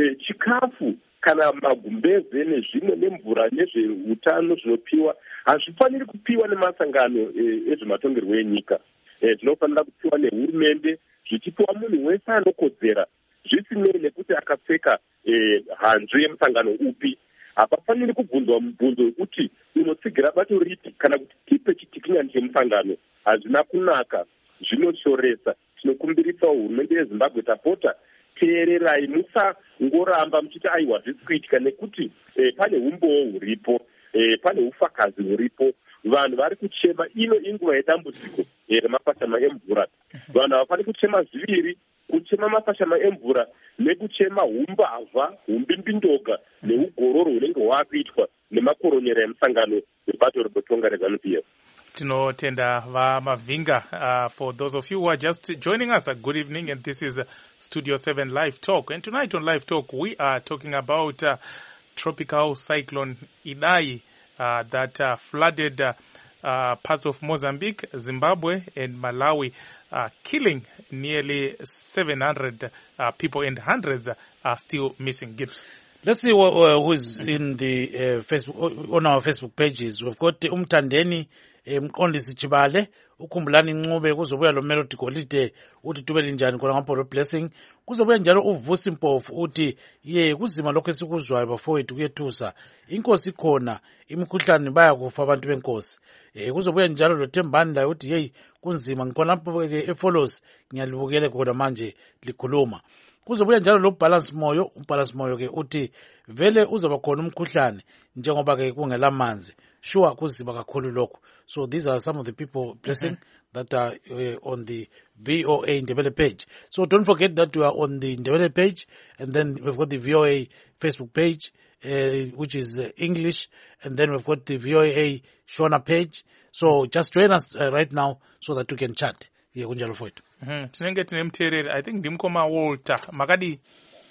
[SPEAKER 9] chikafu kana magumbeze nezvimwe nemvura nezveutano zvinopiwa hazvifaniri kupiwa nemasangano ezvematongerwo enyika. Zvinofanira kupiwa nehurumende, zvichipiwa munhu wese anokodzera, zvisinei nekuti akapfeka hanzvu yemusangano upi. Hapafaniri kubvunzwa mubvunzo wekuti unotsigira bato ripi kana kuti tipe chitikinyani chemusangano. Hazvina kunaka, zvinoshoresa. Tinokumbiritsawo hurumende yeZimbabwe, tapota teererai, musangoramba muchiti aiwa zvisi kuitika, nekuti eh, pane umbowo huripo, eh, pane ufakazi huripo. Vanhu vari kuchema, ino inguva yedambudziko remafashama emvura. Vanhu havafani kuchema zviviri, kuchema mafashama emvura nekuchema umbavha, umbimbindoga neugororo hunenge hwakuitwa nemakoronyera emusangano webato rebotonga reZANU-P F.
[SPEAKER 1] Tinotenda vaMavinga. Uh, for those of you who are just joining us, a good evening, and this is uh, Studio seven Live Talk. And tonight on Live Talk, we are talking about uh, tropical cyclone Idai uh, that uh, flooded uh, uh, parts of Mozambique, Zimbabwe, and Malawi, uh, killing nearly seven hundred uh, people, and hundreds uh, are still missing. Gibbs.
[SPEAKER 2] Let's see what, uh, who is in the uh, Facebook, on our Facebook pages. We've got Umtandeni Mqondisi Chibale, ukhumbulani Ncube, kuzobuya lo Melody Golide uthi tubele njani khona ngapho blessing, kuzobuya njalo uVusi Mpofu uthi ye kuzima lokho esikuzwayo bafowethu kuyethusa, inkosi khona imikhuhlane bayakufa abantu benkosi. Eh kuzobuya njalo lo Thembanda uthi hey kunzima ngikhona lapho efollows ngiyalibukele khona manje likhuluma. Kuzobuya njalo lo Balance Moyo, uBalance Moyo ke uthi vele uzaba khona umkhuhlane njengoba ke kungela manzi. Sure kuzima kakhulu lokho. So these are some of the people blessing mm-hmm. that are uh, on the V O A Ndebele page. So don't forget that we are on the Ndebele page, and then we've got the V O A Facebook page, uh, which is uh, English, and then we've got the V O A Shona page. So just join us uh, right now so that we can chat. Yeah, kunjalo foito.
[SPEAKER 1] Mhm. Tinenge tine mtereri. I think ndimukoma Walter. Makadi.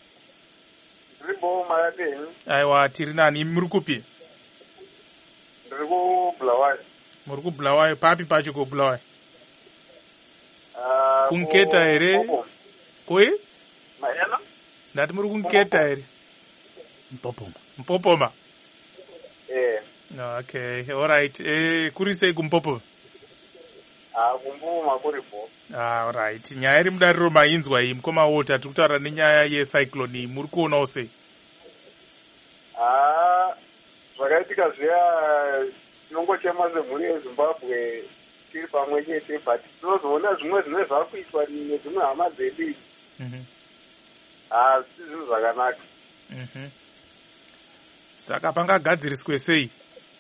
[SPEAKER 11] Ribo makadi.
[SPEAKER 1] Aiwa tiri nani muri kupi?
[SPEAKER 11] Ndiriku Bulawayo.
[SPEAKER 1] Muri ku Bulawayo, papi pacho ku Bulawayo? Uh, kunketa ere? Koi?
[SPEAKER 11] Mayana?
[SPEAKER 1] Ndati muri kunketa ere?
[SPEAKER 2] Mpopoma.
[SPEAKER 1] Mpopoma?
[SPEAKER 11] Eh.
[SPEAKER 1] No, okay, all right. Eh, kuri sei kumpopoma?
[SPEAKER 11] Ah, kumpopoma kuripo.
[SPEAKER 1] Ah, all right. Nyaya iri mudariro mainzwa iyi mukoma Walter, tiri kutaura nenyaya yecyclone iyi, muri kuonawo sei?
[SPEAKER 11] Ah, zvakaitika zviya tinongochema semhuri yeZimbabwe tiri pamwe chete, but tinozoona zvimwe zvine zvakuitwa nedzimwe hama dzedu.
[SPEAKER 1] Mhm.
[SPEAKER 11] Ah, si zvinhu zvakanaka.
[SPEAKER 1] Mhm. Saka pangagadziriswe sei?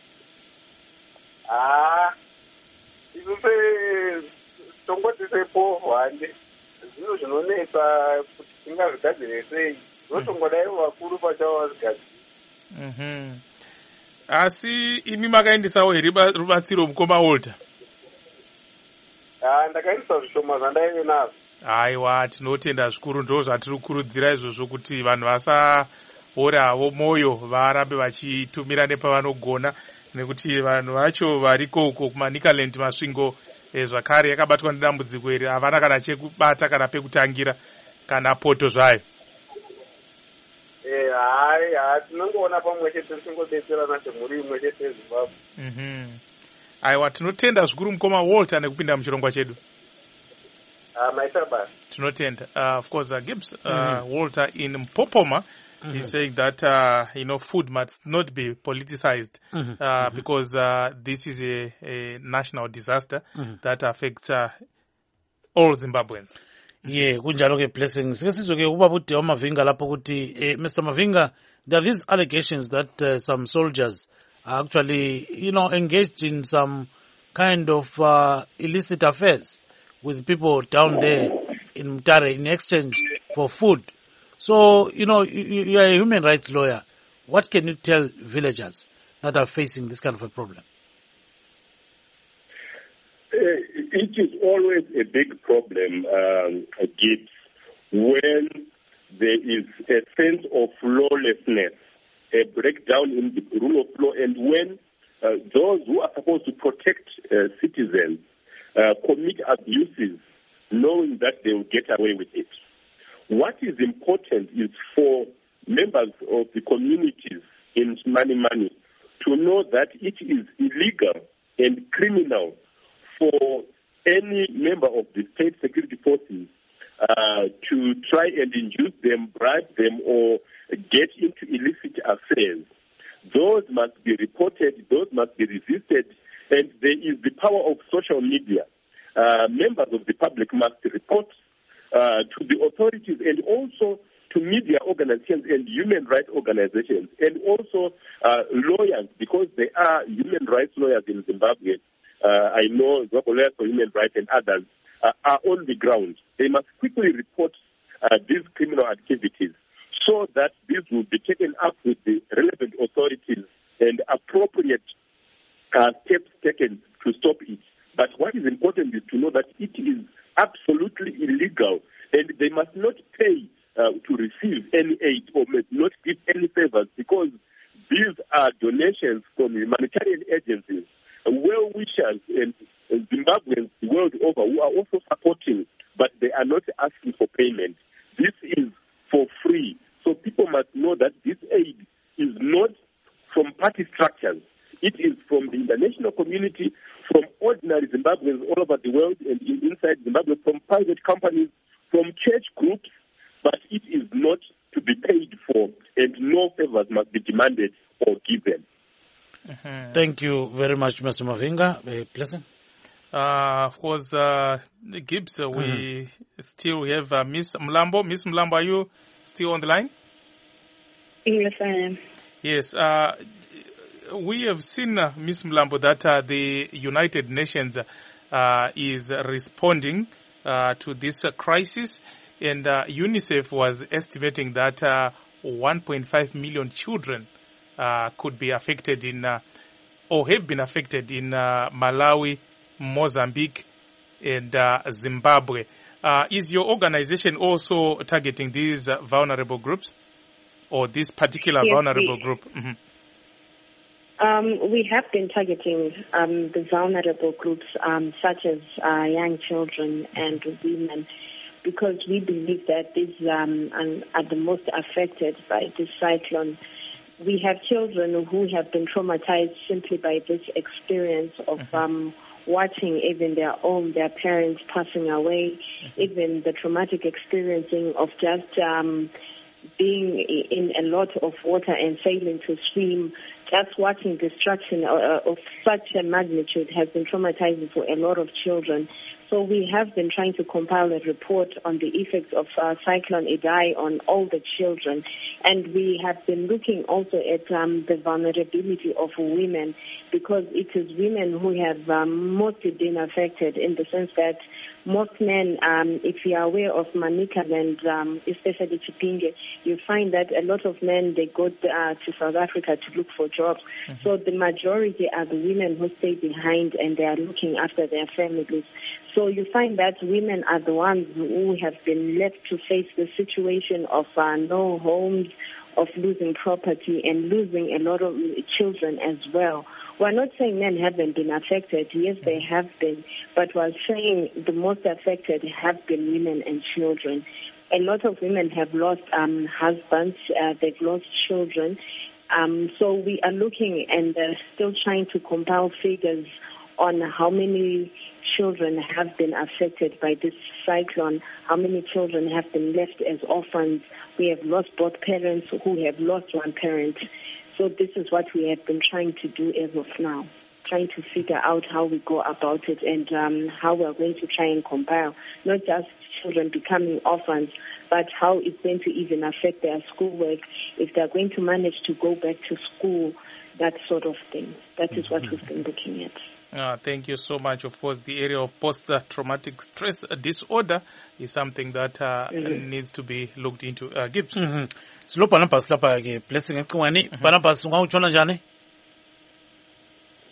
[SPEAKER 11] Ah, isuse tongotisepo hwande zvinhu zvinonetsa kuti tingazvigadzire sei, zvotongodaiwo vakuru pachavo vazvigadzire.
[SPEAKER 1] Mhm. Asi imi makaendesawo here rubatsiro mukoma Walter?
[SPEAKER 11] Ah, ndakaendesa zvishoma zvandaive nazvo.
[SPEAKER 1] Aiwa, tinotenda zvikuru, ndo zvatiri kukurudzira izvozvo kuti vanhu vasaorawo moyo, varambe vachitumira nepavanogona, nekuti vanhu vacho variko uko kumaNicaland masvingo eh, zvakare yakabatwa nedambudziko iri havana kana chekubata kana pekutangira kana poto zvayo.
[SPEAKER 11] Eh, hai, hai, tinongoona pamwe chete tingodetserana semhuri imwe chete yeZimbabwe.
[SPEAKER 1] Mhm. Aiwa, tinotenda zvikuru mukoma Walter nekupinda muchirongwa chedu.
[SPEAKER 11] Ah, maita basi.
[SPEAKER 1] Tinotenda. Uh, of course, uh, Gibbs, uh,
[SPEAKER 2] mm-hmm.
[SPEAKER 1] Walter in Mpopoma, mm-hmm. is saying that, uh, you know, food must not be politicized, mm-hmm. Uh, mm-hmm. because uh, this is a, a national disaster mm-hmm. that affects uh, all Zimbabweans.
[SPEAKER 2] Yeah, kunjalo ke blessings. Sesizwe ke ubaba uDewa Mavinga lapho ukuthi eh, Mister Mavinga, there are these allegations that uh, some soldiers are actually, you know, engaged in some kind of uh, illicit affairs with people down there in Mutare in exchange for food. So, you know, you, you are a human rights lawyer. What can you tell villagers that are facing this kind of a problem?
[SPEAKER 9] Uh, it is always a big problem, um, Gibbs, when there is a sense of lawlessness, a breakdown in the rule of law, and when uh, those who are supposed to protect uh, citizens uh, commit abuses, knowing that they will get away with it. What is important is for members of the communities in Mani Mani to know that it is illegal and criminal for any member of the state security forces uh, to try and induce them, bribe them, or get into illicit affairs. Those must be reported, those must be resisted, and there is the power of social media. Uh, members of the public must report uh, to the authorities and also to media organizations and human rights organizations, and also uh, lawyers, because there are human rights lawyers in Zimbabwe. Uh, I know Zoko Lawyers for Human Rights and others uh, are on the ground. They must quickly report uh, these criminal activities so that this will be taken up with the relevant authorities and appropriate uh, steps taken to stop it. But what is important is to know that it is absolutely illegal, and they must not pay uh, to receive any aid or must not give any favors, because these are donations from humanitarian agencies, well-wishers and Zimbabweans the world over who are also supporting, but they are not asking for payment. This is for free. So people must know that this aid is not from party structures. It is from the international community, from ordinary Zimbabweans all over the world and inside Zimbabwe, from private companies, from church groups, but it is not to be paid for, and no favors must be demanded or given.
[SPEAKER 2] Mm-hmm. Thank you very much, Mister Mavinga. Uh, pleasant.
[SPEAKER 1] Uh, of course, uh, Gibbs, uh, we mm-hmm. still have uh, Miss Mlambo. Miss Mlambo, are you still on the line?
[SPEAKER 7] Yes, I am.
[SPEAKER 1] Yes. Uh, we have seen, uh, Miss Mlambo, that uh, the United Nations uh, is responding uh, to this uh, crisis, and uh, UNICEF was estimating that uh, one point five million children uh, could be affected in, uh, or have been affected in uh, Malawi, Mozambique, and uh, Zimbabwe. Uh, is your organization also targeting these uh, vulnerable groups, or this particular
[SPEAKER 7] yes,
[SPEAKER 1] vulnerable
[SPEAKER 7] we,
[SPEAKER 1] group? Mm-hmm.
[SPEAKER 7] Um, we have been targeting um, the vulnerable groups, um, such as uh, young children and women, because we believe that these um, are the most affected by this cyclone. We have children who have been traumatized simply by this experience of mm-hmm. um, watching even their own, their parents passing away, mm-hmm. even the traumatic experiencing of just um, being in a lot of water and failing to swim. Just watching destruction uh, of such a magnitude has been traumatizing for a lot of children. So we have been trying to compile a report on the effects of uh, Cyclone Idai on all the children. And we have been looking also at um, the vulnerability of women, because it is women who have um, mostly been affected, in the sense that most men, um, if you are aware of Manica and um, especially Chipinge, you find that a lot of men, they go uh, to South Africa to look for jobs. Mm-hmm. So the majority are the women who stay behind and they are looking after their families. So you find that women are the ones who have been left to face the situation of uh, no homes, of losing property and losing a lot of children as well. We're not saying men haven't been affected. Yes, they have been. But we're saying the most affected have been women and children. A lot of women have lost um, husbands. Uh, they've lost children. Um, so we are looking and uh, still trying to compile figures on how many children have been affected by this cyclone, how many children have been left as orphans. We have lost both parents who have lost one parent. So this is what we have been trying to do as of now, trying to figure out how we go about it and um, how we're going to try and compile not just children becoming orphans, but how it's going to even affect their schoolwork, if they're going to manage to go back to school, that sort of thing. That is what we've been looking at.
[SPEAKER 1] Uh, thank you so much. Of course, the area of post-traumatic stress disorder is something that uh, mm-hmm. needs to be looked into. Uh, Gibbs.
[SPEAKER 2] Mm-hmm. Silo Barnabas lapha ke blessing ecingweni. Barnabas ungawutshona njani?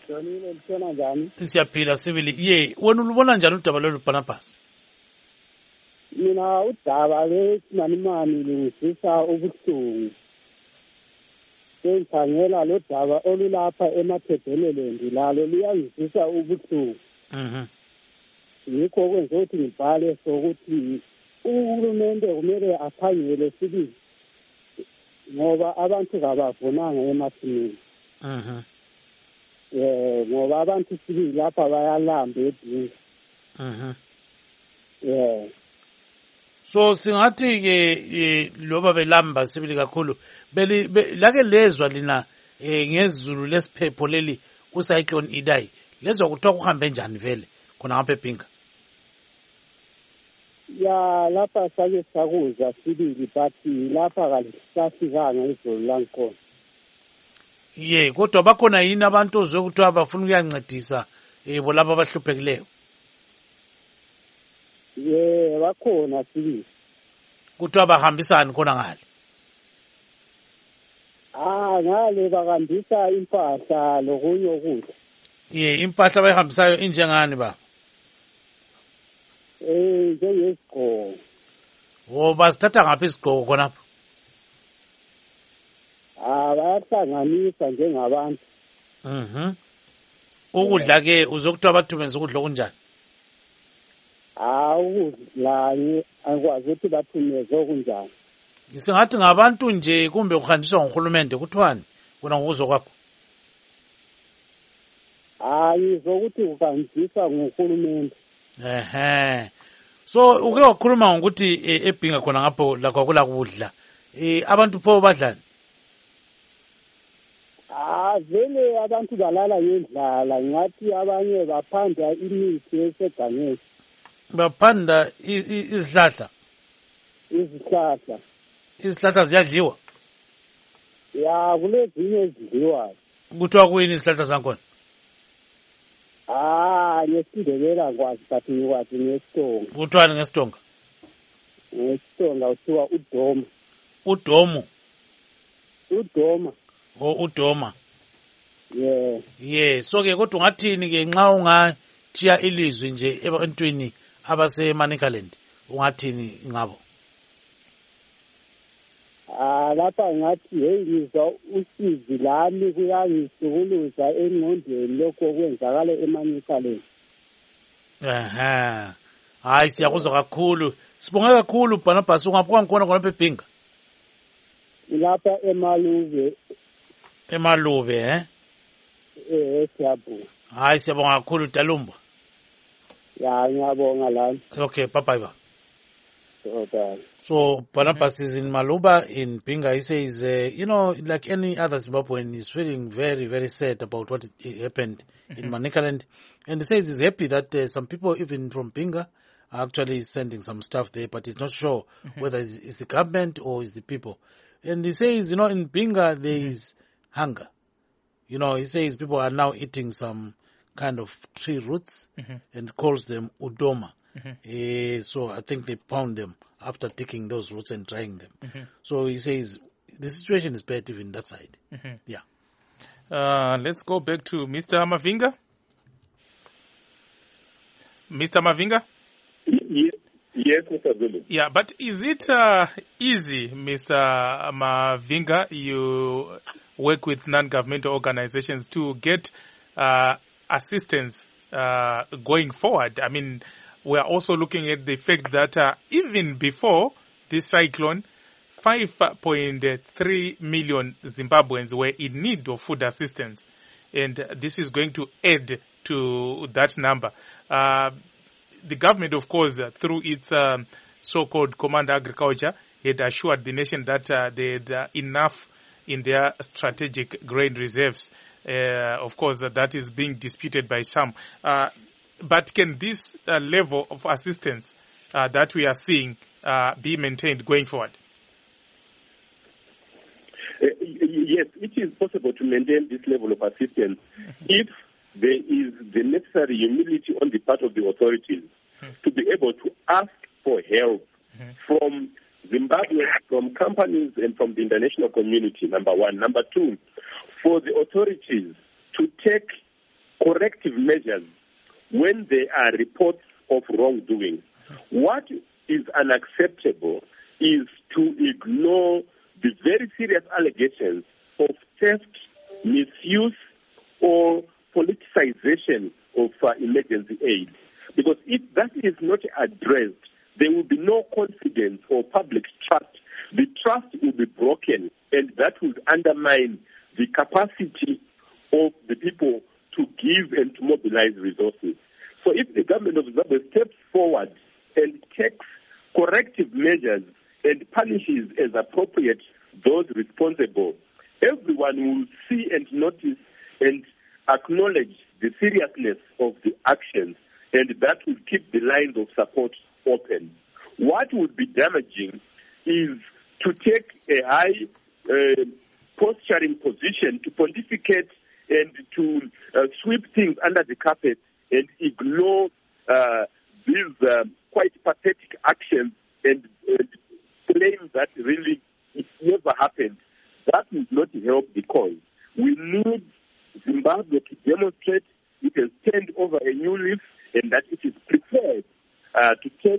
[SPEAKER 10] Jonile litshona njani?
[SPEAKER 2] Siyaphila sibili. Ye, wena ulubona njani udaba lolu Barnabas?
[SPEAKER 10] Mina udaba lesinanimani lungizisa ubuhlungu. Sengikhangela lo daba olulapha emathebhelelendi lalo liyangizisa ubuhlungu.
[SPEAKER 2] Mhm.
[SPEAKER 10] Yikho okwenza ukuthi ngibhale sokuthi uhulumende kumele akhangele sibili ngoba abantu kabavunanga emasimini.
[SPEAKER 2] Mhm.
[SPEAKER 10] Eh ngoba abantu sibili lapha bayalamba edini.
[SPEAKER 2] Mhm.
[SPEAKER 10] Yeah.
[SPEAKER 2] So singathi ke loba belamba sibili kakhulu beli lake lezwa lina ngezulu lesiphepho leli ucyclone Idai lezwa kuthiwa kuhambe njani vele khona ngapha eBhinga.
[SPEAKER 10] Ya lapha sake sakuza sibili bathi lapha kalisafikanga izulu lankhona.
[SPEAKER 2] Ye kodwa bakhona yini abantu ozwe kuthiwa bafuna ukuyancedisa yebo laba abahluphekileyo?
[SPEAKER 10] Ye bakhona sibili.
[SPEAKER 2] Kuthiwa bahambisani khona ngale?
[SPEAKER 10] Ah ngale bahambisa impahla lokunye ukudla.
[SPEAKER 2] Ye impahla bayihambisayo injengani baba?
[SPEAKER 10] Eh njengesigqoko.
[SPEAKER 2] Oh basithatha ngaphi isigqoko khonapho?
[SPEAKER 10] Ah bayahlanganisa njengabantu.
[SPEAKER 2] Mhm. Ukudla ke uzokuthiwa bathumenza ukudla okunjani?
[SPEAKER 10] Ah ukudlanye akwazi ukuthi bathumeze okunjani.
[SPEAKER 2] Ngisengathi ngabantu nje kumbe ukuhanjiswa nguhulumende kuthwani kuna ngokuzwa kwakho?
[SPEAKER 10] Hayi zokuthi ukuhanjiswa nguhulumende.
[SPEAKER 2] Ehe. So uke wakhuluma ngokuthi eBhinga khona ngapho lakho kula kudla. Eh abantu pho badlani?
[SPEAKER 10] Ah vele abantu balala ngendlala ngathi abanye baphanda imithi esegangeni.
[SPEAKER 2] Baphanda izihlahla.
[SPEAKER 10] Izihlahla.
[SPEAKER 2] Izihlahla ziyadliwa?
[SPEAKER 10] Ya kulezinye ezidliwayo.
[SPEAKER 2] Kuthiwa kuyini izihlahla zakhona?
[SPEAKER 10] Ah ngesindebela kwazi bathi ngikwazi ngestonga.
[SPEAKER 2] Kuthiwani ngestonga?
[SPEAKER 10] Ngestonga uthiwa udoma.
[SPEAKER 2] Udomo.
[SPEAKER 10] Udoma.
[SPEAKER 2] Oh udoma.
[SPEAKER 10] Yeah.
[SPEAKER 2] Yeah, so ke kodwa ungathini ke nxa ungatshiya ilizwi nje ebantwini abase Manicaland ungathini ngabo?
[SPEAKER 10] Ah lapha ngathi hey ngizwa usizi lami kuyangisukuluza engqondweni lokho kwenzakala eManicaland.
[SPEAKER 2] Aha. Hayi siyakuzwa kakhulu. Sibonga kakhulu Barnabas ungaphuka ngkhona khona eBhinga.
[SPEAKER 10] Lapha eMalube.
[SPEAKER 2] Emalube eh?
[SPEAKER 10] Eh siyabonga.
[SPEAKER 2] Hayi siyabonga kakhulu Dalumba.
[SPEAKER 10] Ya ngiyabonga lana.
[SPEAKER 2] Okay, bye bye.
[SPEAKER 10] Okay.
[SPEAKER 2] So Barnabas is in Maluba in Bhinga. He says, uh, you know, like any other Zimbabwean, he's feeling very, very sad about what it, happened mm-hmm. in Manicaland. And he says he's happy that uh, some people, even from Bhinga, are actually sending some stuff there, but he's not sure mm-hmm. whether it's, it's the government or it's the people. And he says, you know, in Bhinga, there mm-hmm. is hunger. You know, he says people are now eating some kind of tree roots mm-hmm. and calls them udoma. Mm-hmm. Uh, so I think they found them after taking those roots and drying them. Mm-hmm. So he says the situation is bad even that side. Mm-hmm. Yeah.
[SPEAKER 1] Uh, let's go back to Mister Mavinga. Mister Mavinga?
[SPEAKER 9] Yes, yes Mister Zulu.
[SPEAKER 1] Yeah, but is it uh, easy, Mister Mavinga, you work with non-governmental organizations to get uh, assistance uh, going forward? I mean, we are also looking at the fact that uh, even before this cyclone, five point three million Zimbabweans were in need of food assistance. And this is going to add to that number. Uh, the government, of course, uh, through its um, so-called Command Agriculture, had assured the nation that uh, they had uh, enough in their strategic grain reserves. Uh, of course, uh, that is being disputed by some. Uh, But can this uh, level of assistance uh, that we are seeing uh, be maintained going forward?
[SPEAKER 9] Uh, yes, it is possible to maintain this level of assistance mm-hmm. if there is the necessary humility on the part of the authorities mm-hmm. to be able to ask for help mm-hmm. from Zimbabwe, from companies and from the international community, number one. Number two, for the authorities to take corrective measures when there are reports of wrongdoing. What is unacceptable is to ignore the very serious allegations of theft, misuse, or politicization of uh, emergency aid. Because if that is not addressed, there will be no confidence or public trust. The trust will be broken, and that will undermine the capacity of the people to give and to mobilize resources. So if the government of Zimbabwe steps forward and takes corrective measures and punishes as appropriate those responsible, everyone will see and notice and acknowledge the seriousness of the actions, and that will keep the lines of support open. What would be damaging is to take a high uh, posturing position, to pontificate and to uh, sweep things under the carpet and ignore uh, these uh, quite pathetic actions and, and claim that really it never happened. That will not help the cause. We need Zimbabwe to demonstrate it has turned over a new leaf and that it is prepared uh, to take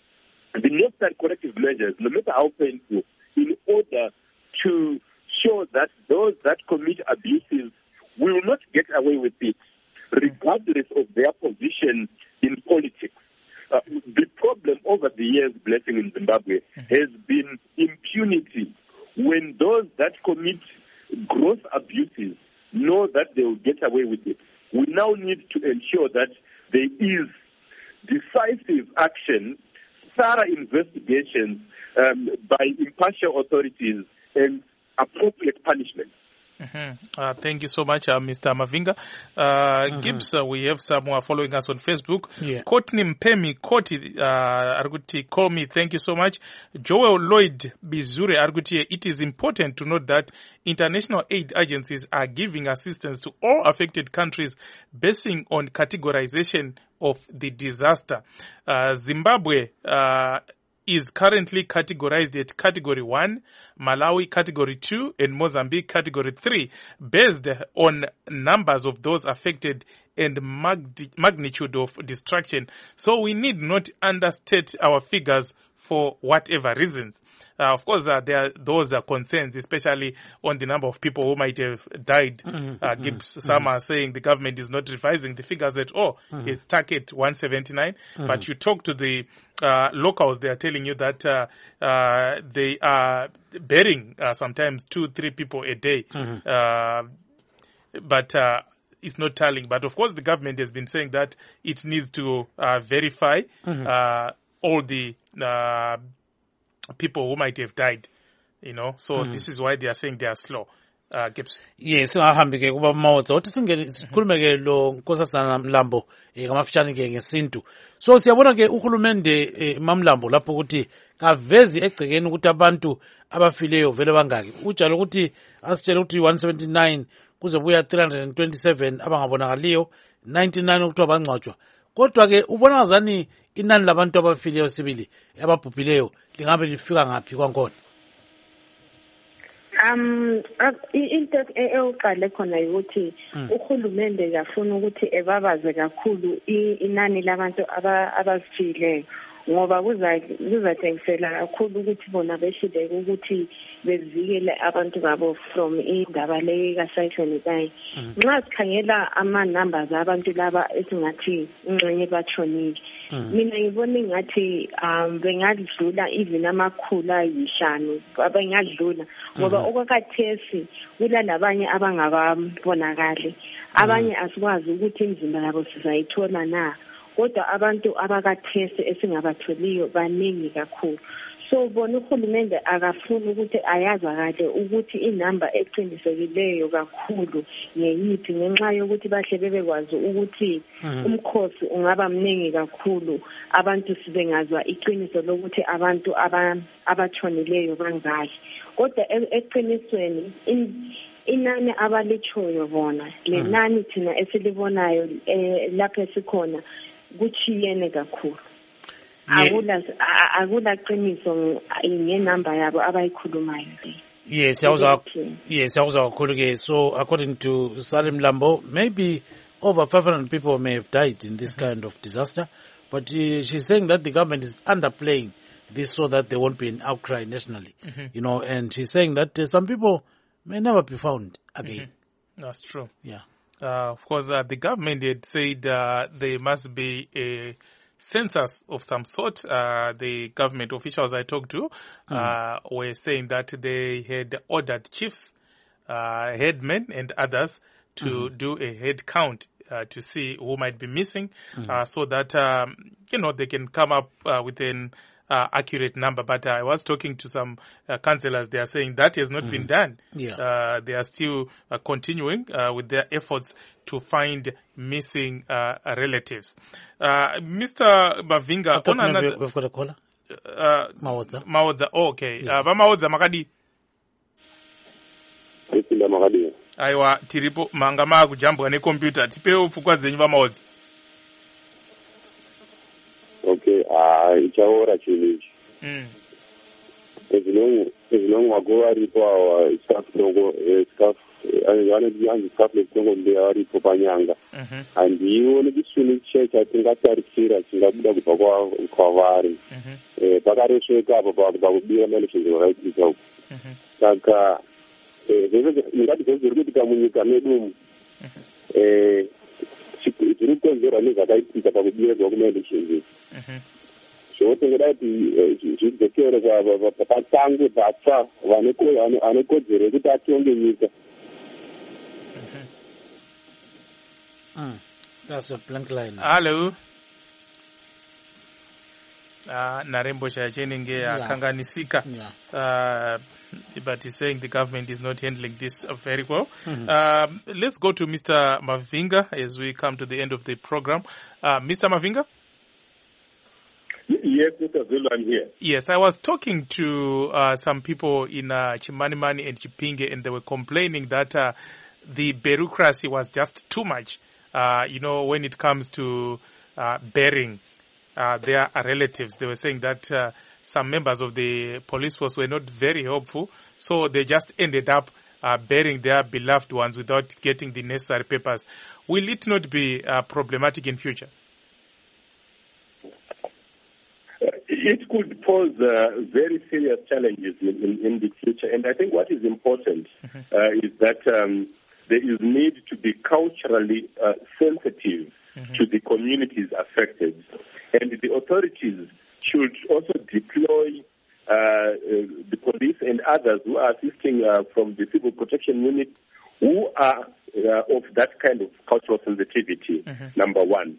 [SPEAKER 9] the necessary corrective measures, no matter how painful, in order to show that those that commit abuses will not get away with it, regardless of their position in politics. Uh, the problem over the years, Blessing, in Zimbabwe, has been impunity. When those that commit gross abuses know that they will get away with it, we now need to ensure that there is decisive action, thorough investigations um, by impartial authorities, and appropriate punishment.
[SPEAKER 1] Mm-hmm. Uh, thank you so much, uh, Mister Mavinga. Uh, mm-hmm. Gibbs, uh, we have some who are following us on Facebook.
[SPEAKER 2] Yeah.
[SPEAKER 1] Courtney Mpemi, Koti, uh, Arguti, call me. Thank you so much. Joel Lloyd Bizure, Arguti, it is important to note that international aid agencies are giving assistance to all affected countries basing on categorization of the disaster. Uh, Zimbabwe, uh, is currently categorized at category one, Malawi category two, and Mozambique category three, based on numbers of those affected and mag- magnitude of destruction. So we need not understate our figures for whatever reasons. Uh, of course, uh, there are those are concerns, especially on the number of people who might have died.
[SPEAKER 2] Mm-hmm.
[SPEAKER 1] Uh, Gibbs, mm-hmm. Some are saying the government is not revising the figures at all. Mm-hmm. It's stuck at one seventy-nine. Mm-hmm. But you talk to the uh, locals, they are telling you that uh, uh, they are burying uh, sometimes two, three people a day. Mm-hmm. Uh, but uh, it's not telling. But of course, the government has been saying that it needs to uh, verify mm-hmm. uh, all the uh, people who might have died, you know. So mm-hmm. this is why they are saying they are slow. Uh, Gibbs.
[SPEAKER 2] Yes, ahambe ke kuba mawotsa uthi singene sikhulume ke lo Nkosazana Mlambo eh ngamafutshane ke ngesintu. So siyabona ke uhulumende eMamlambo lapho ukuthi kavezi egcekeni ukuthi abantu abafileyo vele bangaki. Ujalo ukuthi asitshela ukuthi one seventy-nine kuze buya three hundred twenty-seven abangabonakaliyo, ninety-nine ukuthi abangcwatshwa. Kodwa ke ubona ngazani inani labantu abafileyo sibili ababhubhileyo lingabe lifika ngaphi kwankona?
[SPEAKER 7] Um into eyoqala khona ukuthi uhulumende yafuna ukuthi ebabaze kakhulu inani labantu abazifileyo ngoba kuzatshengisela kakhulu ukuthi bona beshide ukuthi bevikele abantu babo from indaba le ka-cyclone Idai. Nxa sikhangela ama-numbers abantu laba esingathi ingxenye batshonile, mina ngibona ngathi um bengadlula even amakhulu ayishanu bengadlula ngoba okwakhathesi kulalabanye abangababonakali, abanye asikwazi ukuthi imizimba yabo sizayithola na, kodwa abantu abakathesi esingabatholiyo baningi kakhulu. So bona uhulumende akafuna ukuthi ayazakale ukuthi inamba eqinisekileyo kakhulu ngeyiphi, ngenxa yokuthi bahle bebekwazi ukuthi umkhosi ungaba mningi kakhulu, abantu sibengazwa iqiniso lokuthi abantu abatshonileyo bangaki. Kodwa eqinisweni inani abalichoyo bona lenani thina esilibonayo lapho esikhona kuchiyene kakhulu. Akula akula qiniso ngenamba yabo abayikhulumayo.
[SPEAKER 2] Yes, yawuza yes yawuza kakhulu ke. So according to Salim Lambo, maybe over five hundred people may have died in this mm-hmm. kind of disaster. But uh, she's saying that the government is underplaying this so that there won't be an outcry nationally. Mm-hmm. You know, and she's saying that uh, some people may never be found again.
[SPEAKER 1] Mm-hmm. That's true.
[SPEAKER 2] Yeah.
[SPEAKER 1] Uh, of course, uh, the government had said uh, there must be a census of some sort. Uh, the government officials I talked to uh, mm. were saying that they had ordered chiefs, uh, headmen and others to mm-hmm. do a head count uh, to see who might be missing mm-hmm. uh, so that, um, you know, they can come up uh, with an uh, accurate number. But uh, I was talking to some uh, councillors. They are saying that has not mm-hmm. been done.
[SPEAKER 2] Yeah.
[SPEAKER 1] Uh, they are still uh, continuing uh, with their efforts to find missing uh, relatives. Uh, Mister Mavinga,
[SPEAKER 2] on another, we've got a caller.
[SPEAKER 1] Uh,
[SPEAKER 2] Maodza.
[SPEAKER 1] Maodza. Oh, okay.
[SPEAKER 2] Yeah.
[SPEAKER 1] Uh, Maodza makadi.
[SPEAKER 12] Isinda makadi.
[SPEAKER 1] Aiwa tiripo manga makujambwa ne computer tipewo pfukwa dzenyu Maodza.
[SPEAKER 12] Okay, ah ichaora chini.
[SPEAKER 1] Mm.
[SPEAKER 12] Ezinongo ezinongo magoa ripo awa staff logo staff ana ndiyangi staff logo nde ari popanyanga.
[SPEAKER 1] Mhm.
[SPEAKER 12] Andiwo nebisuni checha tingatari kira singabuda kubva kwa kwavari.
[SPEAKER 1] Mhm.
[SPEAKER 12] Eh pakaresveka apo pakubira manje zvingaita uko.
[SPEAKER 1] Mhm.
[SPEAKER 12] Saka eh ngati zviri kuitika munyika medu eh zviri kukonzera nezvakaitika pakubira dokumende chinzi.
[SPEAKER 1] Mhm.
[SPEAKER 12] Zvotengera kuti zvidzokere patange basa vanokodzero yekuti atonge nyika.
[SPEAKER 2] That's a blank line.
[SPEAKER 1] Hello. Uh, Narembo Shachenenge
[SPEAKER 2] Yeah.
[SPEAKER 1] Kanganisika.
[SPEAKER 2] Yeah.
[SPEAKER 1] Uh, but he's saying the government is not handling this uh, very well.
[SPEAKER 2] Mhm.
[SPEAKER 1] Um, let's go to Mister Mavinga as we come to the end of the program. Uh, Mister Mavinga?
[SPEAKER 9] Yes, Mister Zulu, I'm here.
[SPEAKER 1] Yes, I was talking to uh, some people in uh, Chimanimani and Chipinge, and they were complaining that uh, the bureaucracy was just too much, uh, you know, when it comes to uh, burying uh, their relatives. They were saying that uh, some members of the police force were not very helpful, so they just ended up uh, burying their beloved ones without getting the necessary papers. Will it not be uh, problematic in future?
[SPEAKER 9] It could pose uh, very serious challenges in, in, in the future. And I think what is important mm-hmm. uh, is that um, there is need to be culturally uh, sensitive mm-hmm. to the communities affected. And the authorities should also deploy uh, uh, the police and others who are assisting uh, from the civil protection unit who are uh, of that kind of cultural sensitivity, mm-hmm. number one.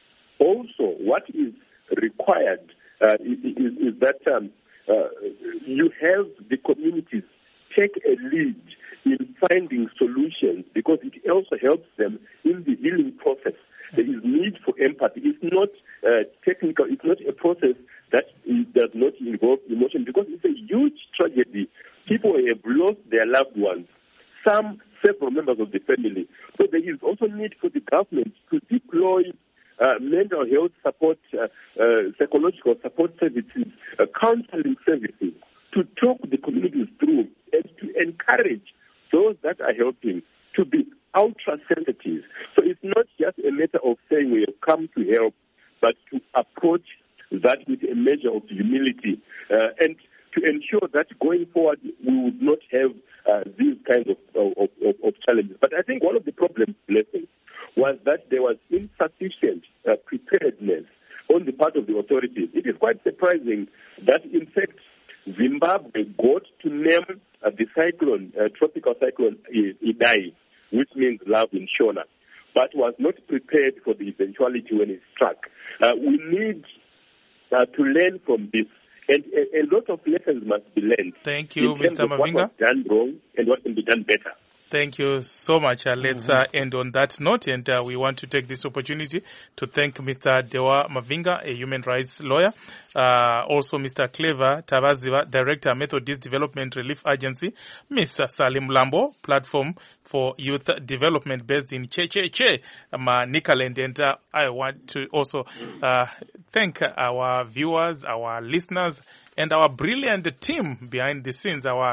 [SPEAKER 9] Also, what is required Uh, is, is that um, uh, you have the communities take a lead in finding solutions because it also helps them in the healing process. There is need for empathy. It's not uh, technical. It's not a process that does not involve emotion because it's a huge tragedy. People have lost their loved ones, some several members of the family. So there is also need for the government to deploy Uh, mental health support, uh, uh, psychological support services, uh, counseling services, to talk the communities through and to encourage those that are helping to be ultra-sensitive. So it's not just a matter of saying we have come to help, but to approach that with a measure of humility uh, and to ensure that going forward we would not have uh, these kinds of, of, of, of challenges. But I think one of the problems, lessons, was that there was insufficient uh, preparedness on the part of the authorities. It is quite surprising that, in fact, Zimbabwe got to name uh, the cyclone, uh, tropical cyclone Idai, which means love in Shona, but was not prepared for the eventuality when it struck. Uh, we need uh, to learn from this. And a, a lot of lessons must be learned.
[SPEAKER 1] Thank you,
[SPEAKER 9] in
[SPEAKER 1] Mister Mavinga.
[SPEAKER 9] What was done wrong and what can be done better.
[SPEAKER 1] Thank you so much. Uh, let's uh, end on that note, and uh, we want to take this opportunity to thank Mister Dewa Mavinga, a human rights lawyer, uh, also Mister Clever Tabaziva, Director, Methodist Development Relief Agency, Mister Salim Lambo, Platform for Youth Development based in Checheche, Manicaland, and uh, I want to also uh, thank our viewers, our listeners, and our brilliant team behind the scenes, our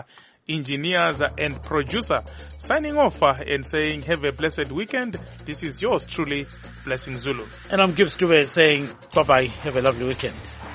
[SPEAKER 1] engineers and producer, signing off uh, and saying have a blessed weekend. This is yours truly, Blessing Zulu.
[SPEAKER 2] And I'm Gibbs Dube saying bye-bye, have a lovely weekend.